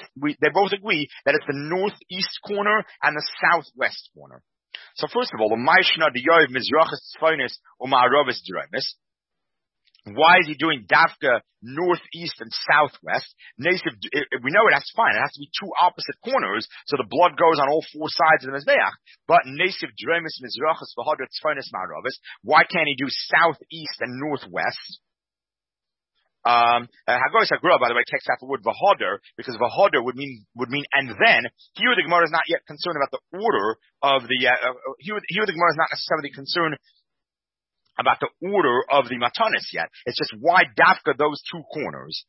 northeast corner and the southwest corner. So first of all, the Maishna the Yoav Mizrachis Tzfonis or Ma'aravis Jeremis. Why is he doing Dafka northeast and southwest? Nasiv, we know that's fine. It has to be 2 opposite corners, so the blood goes on all 4 sides of the Mizbeach. But Nasiv Dremis Mizrachas V'Hadar Tzfonis Ma'aravis. Why can't he do southeast and northwest? Hagoyis Hagra, by the way, takes out the word V'Hadar, because V'Hadar would mean and then. Here the Gemara is not yet concerned about the order of the. Here the Gemara is not necessarily concerned about the order of the matanis yet. It's just why dafka those two corners.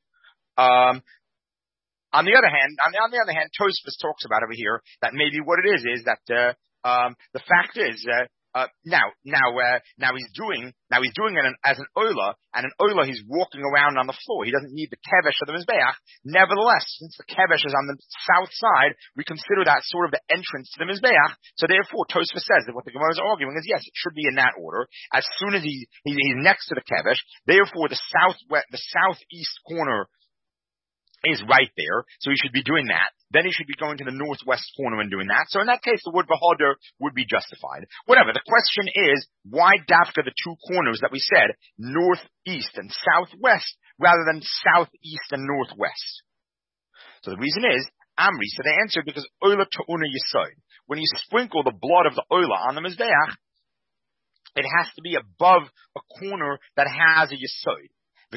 On the other hand, Tosfos talks about over here that maybe what it is that the fact is now he's doing it as an oila, and an oila he's walking around on the floor. He doesn't need the kevesh of the mizbeach. Nevertheless, since the kevesh is on the south side, we consider that sort of the entrance to the mizbeach. So therefore, Tosfos says that what the Gemara is arguing is yes, it should be in that order. As soon as he's next to the kevesh, therefore the southeast corner is right there, so he should be doing that. Then he should be going to the northwest corner and doing that. So in that case, the word v'hoder would be justified. Whatever. The question is, why dafka the two corners that we said, northeast and southwest, rather than southeast and northwest? So the reason is, Amri, so they answered because oila ta'una yisoid. When you sprinkle the blood of the oila on the mizbeach, it has to be above a corner that has a yisoid. The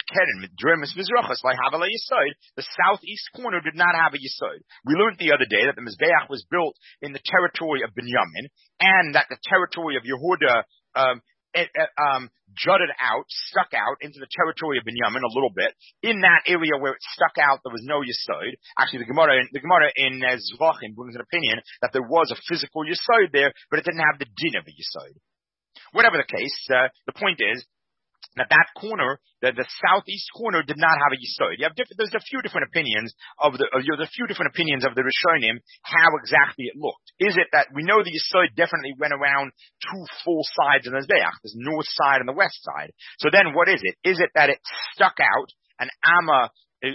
southeast corner did not have a yesod. We learned the other day that the Mizbeach was built in the territory of Binyamin, and that the territory of Yehuda jutted out, stuck out into the territory of Binyamin a little bit. In that area where it stuck out, there was no yesod. Actually, the Gemara in Zvachim brings an opinion that there was a physical yesod there, but it didn't have the din of a yesod. Whatever the case, the point is that corner, the southeast corner, did not have a yesod. There's a few different opinions of the Rishonim how exactly it looked. Is it that we know the yesod definitely went around two full sides of the mizbeach, the north side and the west side? So then, what is it? Is it that it stuck out an amma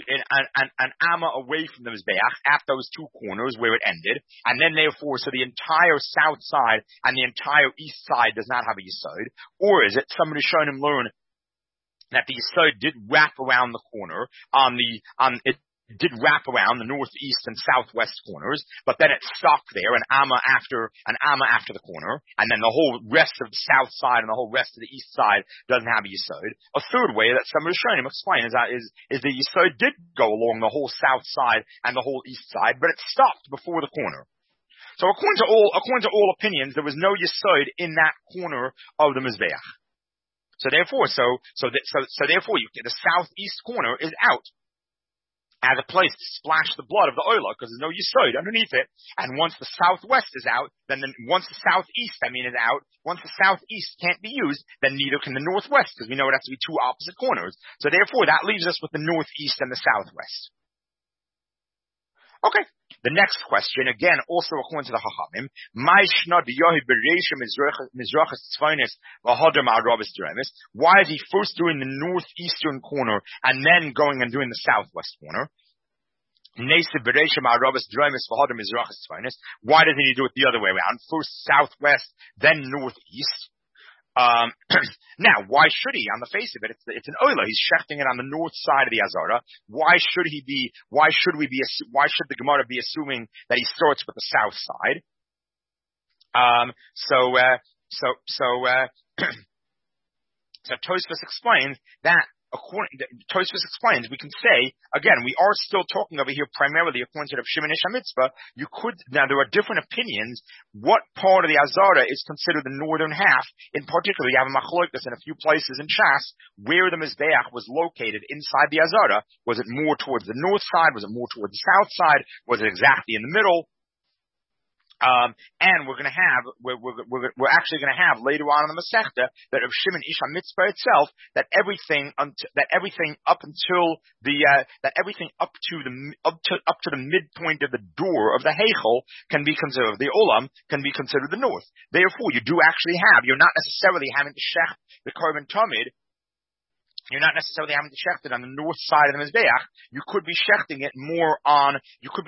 away from the mizbeach at those two corners where it ended, and then therefore, so the entire south side and the entire east side does not have a yesod? Or is it some Rishonim learn that the yesod did wrap around the corner it did wrap around the northeast and southwest corners, but then it stopped there, an amma after the corner, and then the whole rest of the south side and the whole rest of the east side doesn't have a yesod. A third way that some Rishonim explain is the yesod did go along the whole south side and the whole east side, but it stopped before the corner. So according to all opinions, there was no yesod in that corner of the mizbeach. So therefore, the southeast corner is out as a place to splash the blood of the oila, because there's no yesod underneath it. And once the southwest is out, once the southeast is out, once the southeast can't be used, then neither can the northwest, because we know it has to be two opposite corners. So therefore, that leaves us with the northeast and the southwest. Okay. The next question, again, also according to the Chachamim, why is he first doing the northeastern corner and then going and doing the southwest corner? Why doesn't he do it the other way around? First southwest, then northeast? Now, why should he? On the face of it, it's an oila. He's shechting it on the north side of the Azara. Why should the Gemara be assuming that he starts with the south side? So Tosfos explains that. Tosfos explains, we can say, again, we are still talking over here primarily according to the Shimon Ish HaMitzvah. Now there are different opinions. What part of the Azara is considered the northern half? In particular, you have a machlokes in a few places in Shas where the Mizbeach was located inside the Azara. Was it more towards the north side? Was it more towards the south side? Was it exactly in the middle? And we're actually going to have later on in the Masechta that of Shimon Ish HaMitzvah itself, that everything up to the midpoint of the door of the Heichel can be considered, the Olam can be considered the north. Therefore, you're not necessarily having to shech the Korban Tamid. You're not necessarily having to shecht it on the north side of the Mizbeach. You could be shechting it more on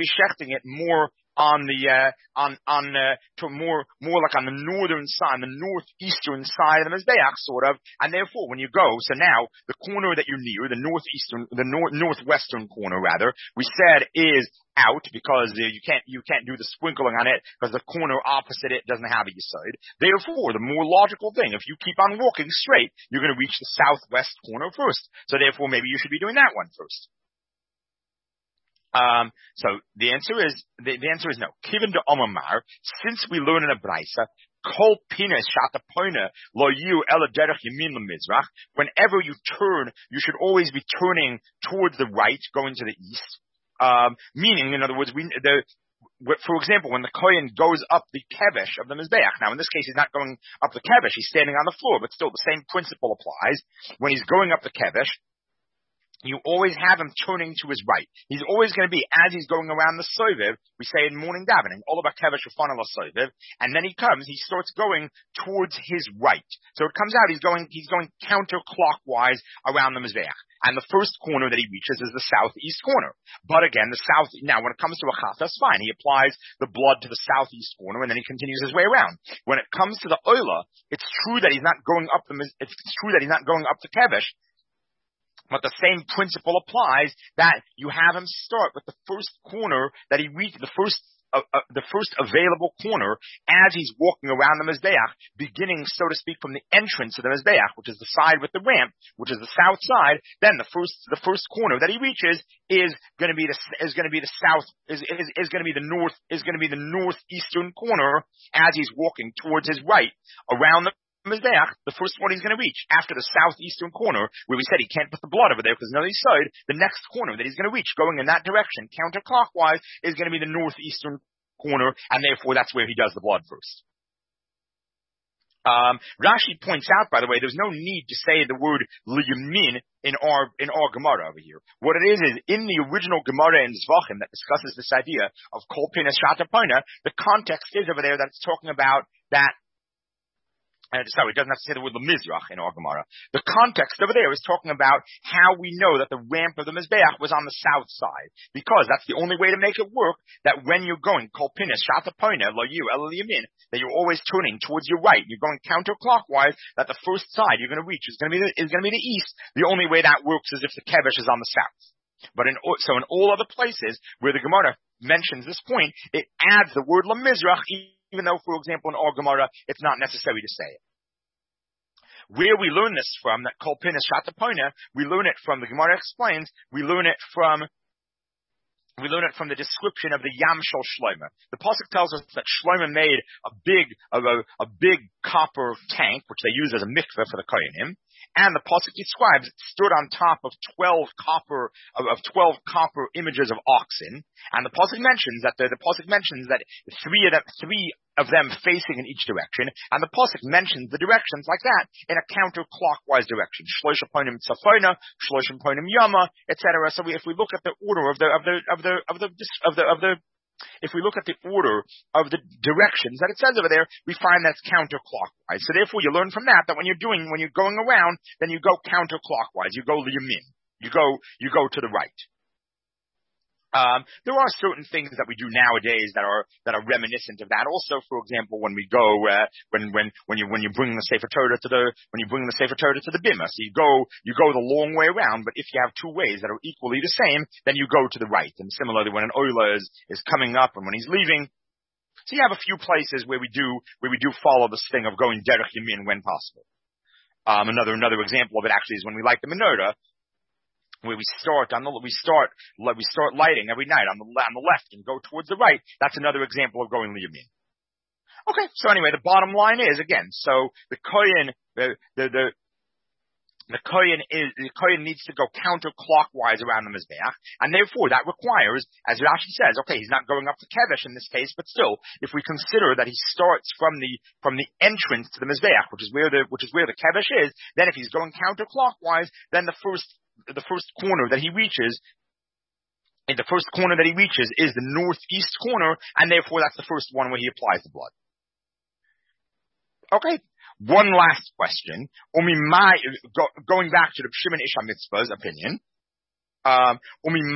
more like on the northern side, the northeastern side of the Mizbeach, sort of. And therefore, when you go, so now the corner that you're near, the northwestern corner rather, we said is out because you can't do the sprinkling on it because the corner opposite it doesn't have a yesod. Therefore, the more logical thing, if you keep on walking straight, you're going to reach the southwest corner first. So therefore, maybe you should be doing that one first. So the answer is no. Kiven de Omar, since we learn in a brisa, kol pinas shatapoina lo yu ela derech yamin lemizrach. Whenever you turn, you should always be turning towards the right, going to the east. Meaning, in other words, for example, when the kohen goes up the kevesh of the mizbeach. Now, in this case, he's not going up the kevesh; he's standing on the floor, but still, the same principle applies. When he's going up the kevesh, you always have him turning to his right. He's always going to be, as he's going around the soviv, we say in morning davening, all about kevesh ufanal soviv, and then he starts going towards his right. So it comes out, he's going counterclockwise around the mizbeach. And the first corner that he reaches is the southeast corner. But again, now when it comes to a chatas, fine, he applies the blood to the southeast corner and then he continues his way around. When it comes to the oila, it's true that he's not going up the kevesh, but the same principle applies that you have him start with the first corner that he reaches, the first available corner as he's walking around the mizbeach, beginning, so to speak, from the entrance of the mizbeach, which is the side with the ramp, which is the south side. Then the first corner that he reaches is going to be the northeastern corner as he's walking towards his right around the mizbeach. The first one he's going to reach after the southeastern corner, where we said he can't put the blood over there because no side. The next corner that he's going to reach, going in that direction, counterclockwise, is going to be the northeastern corner, and therefore that's where he does the blood first. Rashi points out, by the way, there's no need to say the word liyamin in our Gemara over here. What it is in the original Gemara in Zvachim that discusses this idea of kol pinas shatapona, the context is over there that it's talking about that. Sorry, it doesn't have to say the word lemizrach in our Gemara. The context over there is talking about how we know that the ramp of the mizbeach was on the south side, because that's the only way to make it work. That when you're going kol pinas shatapona lo yu el yamin, that you're always turning towards your right. You're going counterclockwise. That the first side you're going to reach is going to be the east. The only way that works is if the kevesh is on the south. But in all other places where the Gemara mentions this point, it adds the word lemizrach, even though, for example, in our Gemara, it's not necessary to say it. Where we learn this from, that kol pinas shatapona, we learn it from, the Gemara explains, we learn it from the description of the Yam Shel Shlomo. The pasuk tells us that Shlomo made a big copper tank, which they use as a mikveh for the kohanim. And the pasuk describes it stood on top of 12 copper images of oxen. And the pasuk mentions that three of them facing in each direction. And the pasuk mentions the directions like that in a counterclockwise direction. Shloshim ponim tzafona, shloshim ponim yama, etc. So if we look at the order if we look at the order of the directions that it says over there, we find that's counterclockwise. So therefore, you learn from that when you're going around, then you go counterclockwise. You go liyamin. You go to the right. There are certain things that we do nowadays that are reminiscent of that. Also, for example, when we go when you bring the Sefer Torah to the bima, so you go the long way around. But if you have two ways that are equally the same, then you go to the right. And similarly, when an oila is coming up and when he's leaving, so you have a few places where we do follow this thing of going derech yamin when possible. Another example of it actually is when we light the menorah, where we start lighting every night on the left and go towards the right. That's another example of going liyamin. Okay, so anyway, the bottom line is, again, so the kohen needs to go counterclockwise around the mizbeach, and therefore that requires, as Rashi says, okay, he's not going up the kevesh in this case, but still, if we consider that he starts from the entrance to the mizbeach, which is where the kevesh is, then if he's going counterclockwise, then the first corner that he reaches is the northeast corner, and therefore that's the first one where he applies the blood. Okay, one last question. Going back to the Shimon Ish HaMitzvah's opinion. Now what do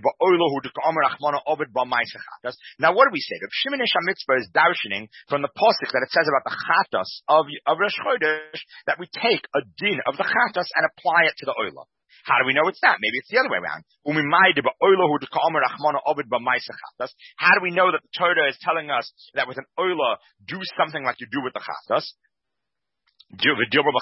we say? The Shimon Ish HaMitzvah is darshaning from the pasuk that it says about the chatas of Rosh Chodesh, that we take a din of the chatas and apply it to the oila. How do we know it's that? Maybe it's the other way around. How do we know that the Torah is telling us that with an oila, do something like you do with the chatas? Maybe it's the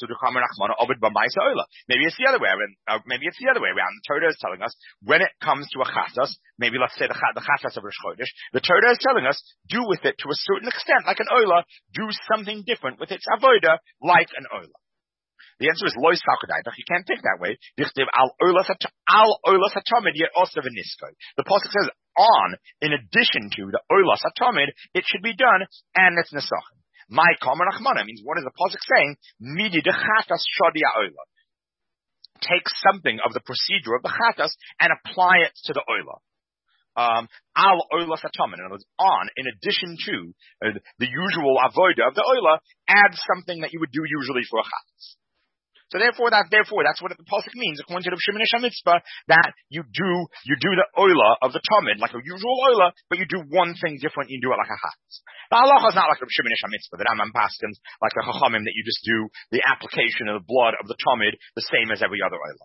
other way around. Maybe it's the other way around. The Torah is telling us when it comes to a chatas, maybe let's say the chatas of Rosh Chodesh, the Torah is telling us do with it to a certain extent, like an oila, do something different with its avoda, like an oila. The answer is lois hakodai. You can't think that way. Al oilas hatamid yet also v'niskoi. The pasuk says on, in addition to the oilas hatamid, it should be done, and it's nesachim. My common achmana means what is the pasuk saying? Midi de chatas shadi oila. Take something of the procedure of the chatas and apply it to the oila. Al oila satamin, in other words, on, in addition to the usual avoida of the oila, add something that you would do usually for a chatas. So therefore that's what the pasuk means, according to the Shimon Mitzvah, that you do the oila of the tamid, like a usual oila, but you do one thing different, you do it like a chatas. The halacha is not like the Shimon Mitzvah, that Rambam paskins, like the chachamim, that you just do the application of the blood of the tamid the same as every other oila.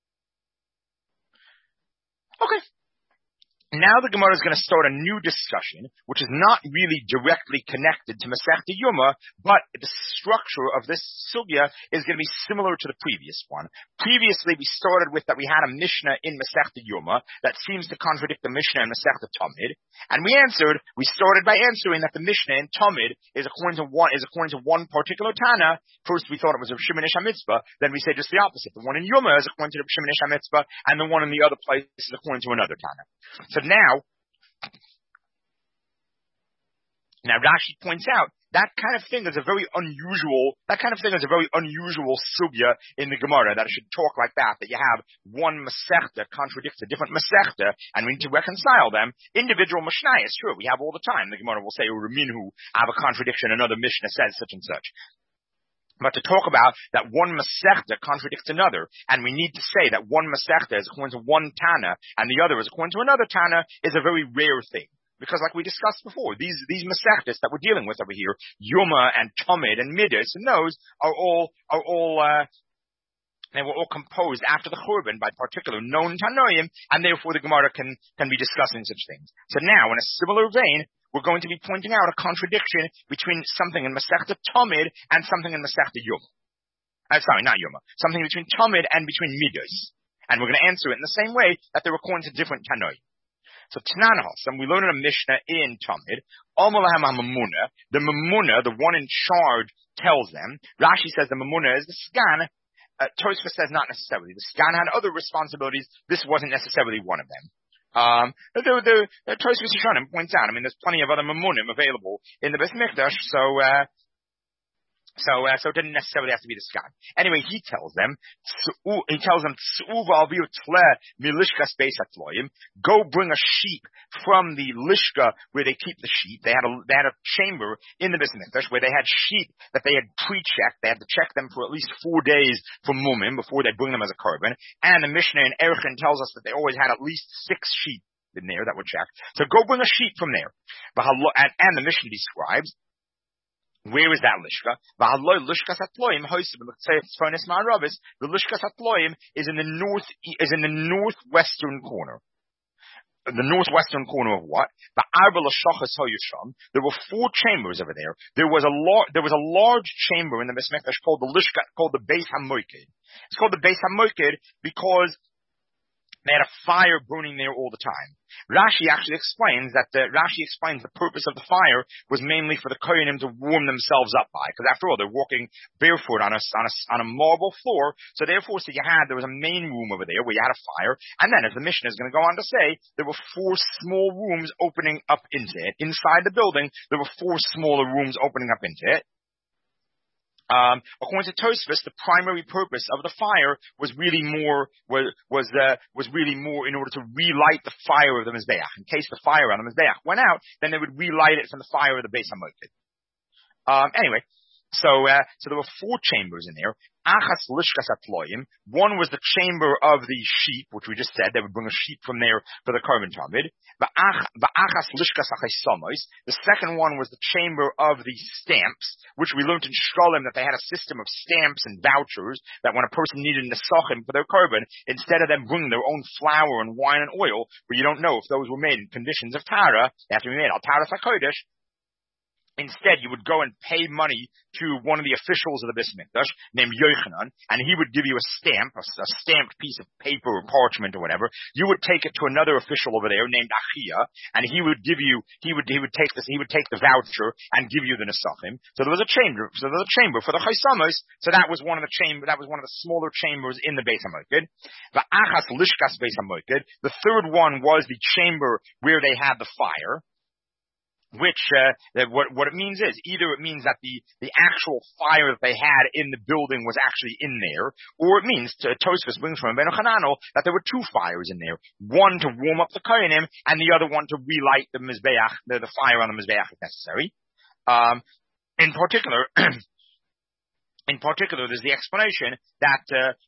Okay. Now the Gemara is going to start a new discussion, which is not really directly connected to Masechta Yoma, but the structure of this sugya is going to be similar to the previous one. Previously, we started with that we had a Mishnah in Masechta Yoma that seems to contradict the Mishnah in Masechta Tamid, and we started by answering that the Mishnah in Tamid is according to one particular Tana. First, we thought it was a Shimon Mitzvah, then we said just the opposite. The one in Yoma is according to the Shimon Mitzvah, and the one in the other place is according to another Tana. So now Rashi points out that kind of thing is a very unusual sugya in the Gemara, that it should talk like that you have one Masechta contradicts a different Masechta, and we need to reconcile them. Individual Mishnayos, sure, we have all the time. The Gemara will say, Uraminhu, I have a contradiction, another Mishnah says such and such. But to talk about that one Masechta contradicts another, and we need to say that one Masechta is according to one Tana, and the other is according to another Tana, is a very rare thing. Because like we discussed before, these Masechtas that we're dealing with over here, Yoma and Tamid and Midas, and those they were all composed after the Churban by particular known Tanoim, and therefore the Gemara can be discussing such things. So now, in a similar vein, we're going to be pointing out a contradiction between something in Masechta Tamid and something in Masechta Yoma. Not Yoma. Something between Tamid and between Midas. And we're going to answer it in the same way that they're according to different Tanoim. So Tananahos, and we learn in a Mishnah in Tamid, Omalahem HaMamuna, the Mamuna, the one in charge, tells them, Rashi says the Mamuna is the Sgan, Tosfos says not necessarily. The Sgan had other responsibilities, this wasn't necessarily one of them. The Tosfos Yishanim points out, there's plenty of other Mamunim available in the Beis Mikdash, so it didn't necessarily have to be the Sgan. Anyway, he tells them, go bring a sheep from the Lishka where they keep the sheep. They had a chamber in the Beis Mikdash where they had sheep that they had pre-checked. They had to check them for at least 4 days for Mumim before they bring them as a korban. And the Mishnah in Erchin tells us that they always had at least 6 sheep in there that were checked. So go bring a sheep from there. And the Mishnah describes, where is that Lishka? The Lishkas Hatloim is in the northwestern corner. The northwestern corner of what? There were 4 chambers over there. There was a large chamber in the Beis Mikdash called the Lishka, called the Beis HaMoiked. It's called the Beis HaMoiked because they had a fire burning there all the time. Rashi actually explains the purpose of the fire was mainly for the Kohanim to warm themselves up by, because after all, they're walking barefoot on a marble floor. So therefore, there was a main room over there where you had a fire, and then, as the Mishnah is going to go on to say, there were 4 small rooms opening up into it. Inside the building, there were 4 smaller rooms opening up into it. According to Tosfos, the primary purpose of the fire was really more in order to relight the fire of the Mizbeach. In case the fire on the Mizbeach went out, then they would relight it from the fire of the Beis HaMoiked. Anyway, so there were 4 chambers in there. Achas Lishkas Atloim. One was the chamber of the sheep, which we just said they would bring a sheep from there for the korban tamid. Achas Lishkas Achaisomois. The second one was the chamber of the stamps, which we learned in Shkolim that they had a system of stamps and vouchers that when a person needed nesachim for their korban, instead of them bringing their own flour and wine and oil, where you don't know if those were made in conditions of tara, they have to be made al taras hakodesh. Instead, you would go and pay money to one of the officials of the Beis Mikdash named Yochanan, and he would give you a stamp, a stamped piece of paper or parchment or whatever. You would take it to another official over there named Achia, and he would take the voucher and give you the nesachim. So there was a chamber for the chaisamos. So that was one of the smaller chambers in the Beis Hamikdash. The achas lishkas Beis Hamikdash. The third one was the chamber where they had the fire. Which, what it means is, either it means that the actual fire that they had in the building was actually in there, or it means, Tosfos brings from Ben Hananel, that there were two fires in there. One to warm up the Kohanim, and the other one to relight the Mizbeach, the fire on the Mizbeach if necessary. In particular, there's the explanation that,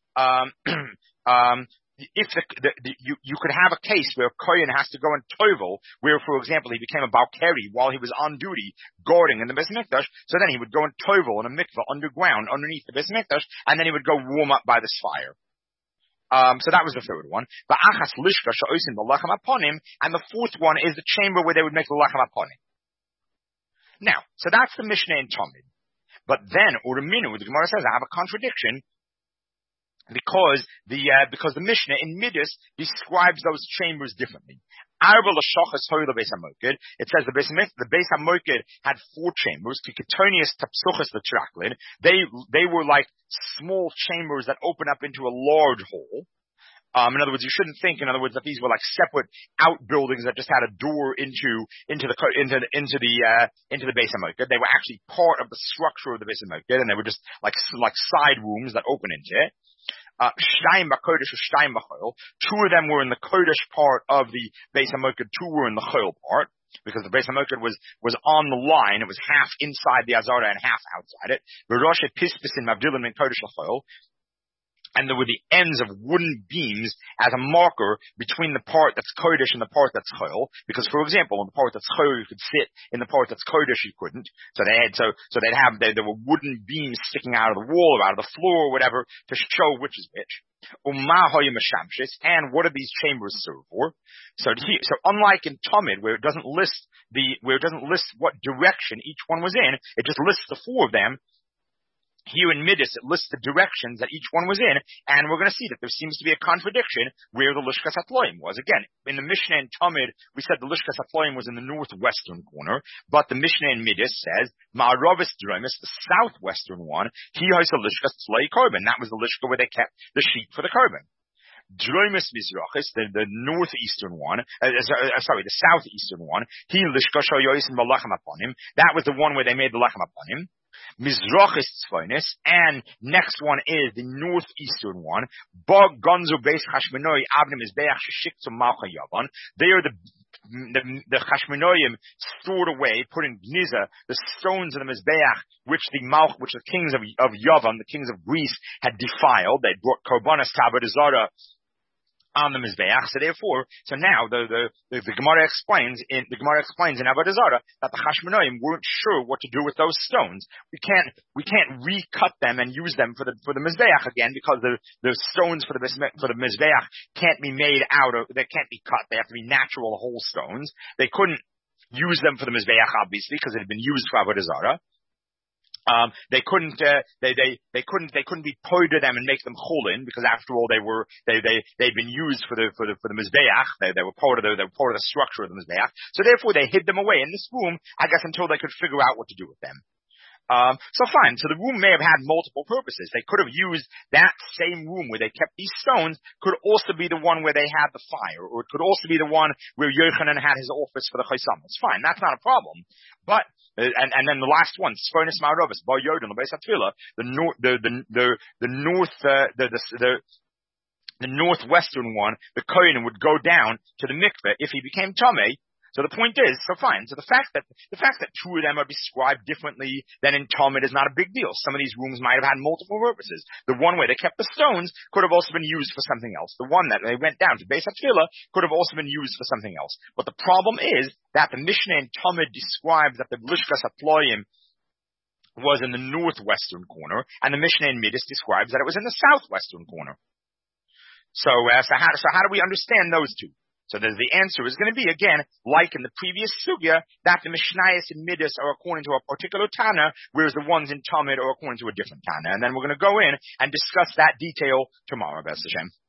if you could have a case where a Kohen has to go in Tovel, where, for example, he became a Balkari while he was on duty guarding in the Beis Mikdash, so then he would go in Tovel in a mikveh underground underneath the Beis Mikdash, and then he would go warm up by this fire. So that was the third one. The achas lishka sha'osin b'lechem aponim, and the fourth one is the chamber where they would make the lechem aponim. Now, so that's the Mishnah in Talmud. But then, Uraminu, the Gemara says, I have a contradiction, because the Mishnah in Midas describes those chambers differently. It says the Beis Hamikdash had 4 chambers. They were like small chambers that open up into a large hall. In other words, you shouldn't think, that these were like separate outbuildings that just had a door into the Beis Hamikdash. They were actually part of the structure of the Beis Hamikdash, and they were just like side rooms that open into it. Shtayim b'kodesh or shtayim b'choil. 2 of them were in the kodesh part of the Beis Hamikdash, 2 were in the choil part, because the Beis Hamikdash was on the line. It was half inside the Azara and half outside it. V'rosh pispis in mavdilim in kodesh l'choil. And there were the ends of wooden beams as a marker between the part that's Kodesh and the part that's Chol. Because, for example, in the part that's Chol, you could sit. In the part that's Kodesh, you couldn't. So there were wooden beams sticking out of the wall or out of the floor or whatever to show which is which. And what do these chambers serve for? So unlike in Talmud, where it doesn't list what direction each one was in, it just lists the 4 of them. Here in Midas, it lists the directions that each one was in, and we're going to see that there seems to be a contradiction where the Lishkas Hatloim was. Again, in the Mishnah in Talmud, we said the Lishkas Hatloim was in the northwestern corner, but the Mishnah in Midas says, Ma'aravis Dromis, the southwestern one, he has a Lishkas Tzloi Korban. That was the Lishka where they kept the sheep for the Korban. Dromis Mizrachis, the northeastern one, the southeastern one, he Lishka Shoyois and Malachim upon him. That was the one where they made the Lechem upon him. Mizrachis Tzvonis, and next one is the northeastern one. Bog Gonzo Beis Chashmonoi Avnim Mizbeach Sheshiktzum Malcha Yavan. They are the Chashmonoim stored away, put in Gniza, the stones of the Mizbeach, which the kings of Yavan, the kings of Greece, had defiled. They brought Korbanos Tabot Zara on the Mizbeach. So now the Gemara explains in Avodah Zarah that the Chashmonaim weren't sure what to do with those stones. We can't recut them and use them for the Mizbeach again, because the stones for the Mizbeach can't be made they can't be cut. They have to be natural whole stones. They couldn't use them for the Mizbeach, obviously, because it had been used for Avodah Zarah. They couldn't be poured to them and make them chulin, because after all they'd been used for the Mizbeach. They were part of the structure of the Mizbeach. So therefore they hid them away in this room, I guess, until they could figure out what to do with them. So fine. So the room may have had multiple purposes. They could have used that same room where they kept these stones, could also be the one where they had the fire, or it could also be the one where Yochanan had his office for the Chosam. It's fine. That's not a problem. But and then the last one, Sfonis Ma'arovis, Bar Yodin, the Beis HaTfilah, the northwestern one, the Kohen would go down to the mikveh if he became Tameh. So the point is, so fine. So the fact that 2 of them are described differently than in Talmud is not a big deal. Some of these rooms might have had multiple purposes. The one where they kept the stones could have also been used for something else. The one that they went down to Beis HaTfilah could have also been used for something else. But the problem is that the Mishnah in Talmud describes that the Lishkas Hatloim was in the northwestern corner, and the Mishnah in Midas describes that it was in the southwestern corner. So how do we understand those two? So the answer is going to be, again, like in the previous sugya, that the Mishnayos and Midas are according to a particular Tana, whereas the ones in Talmud are according to a different Tana. And then we're going to go in and discuss that detail tomorrow, B'ez Hashem.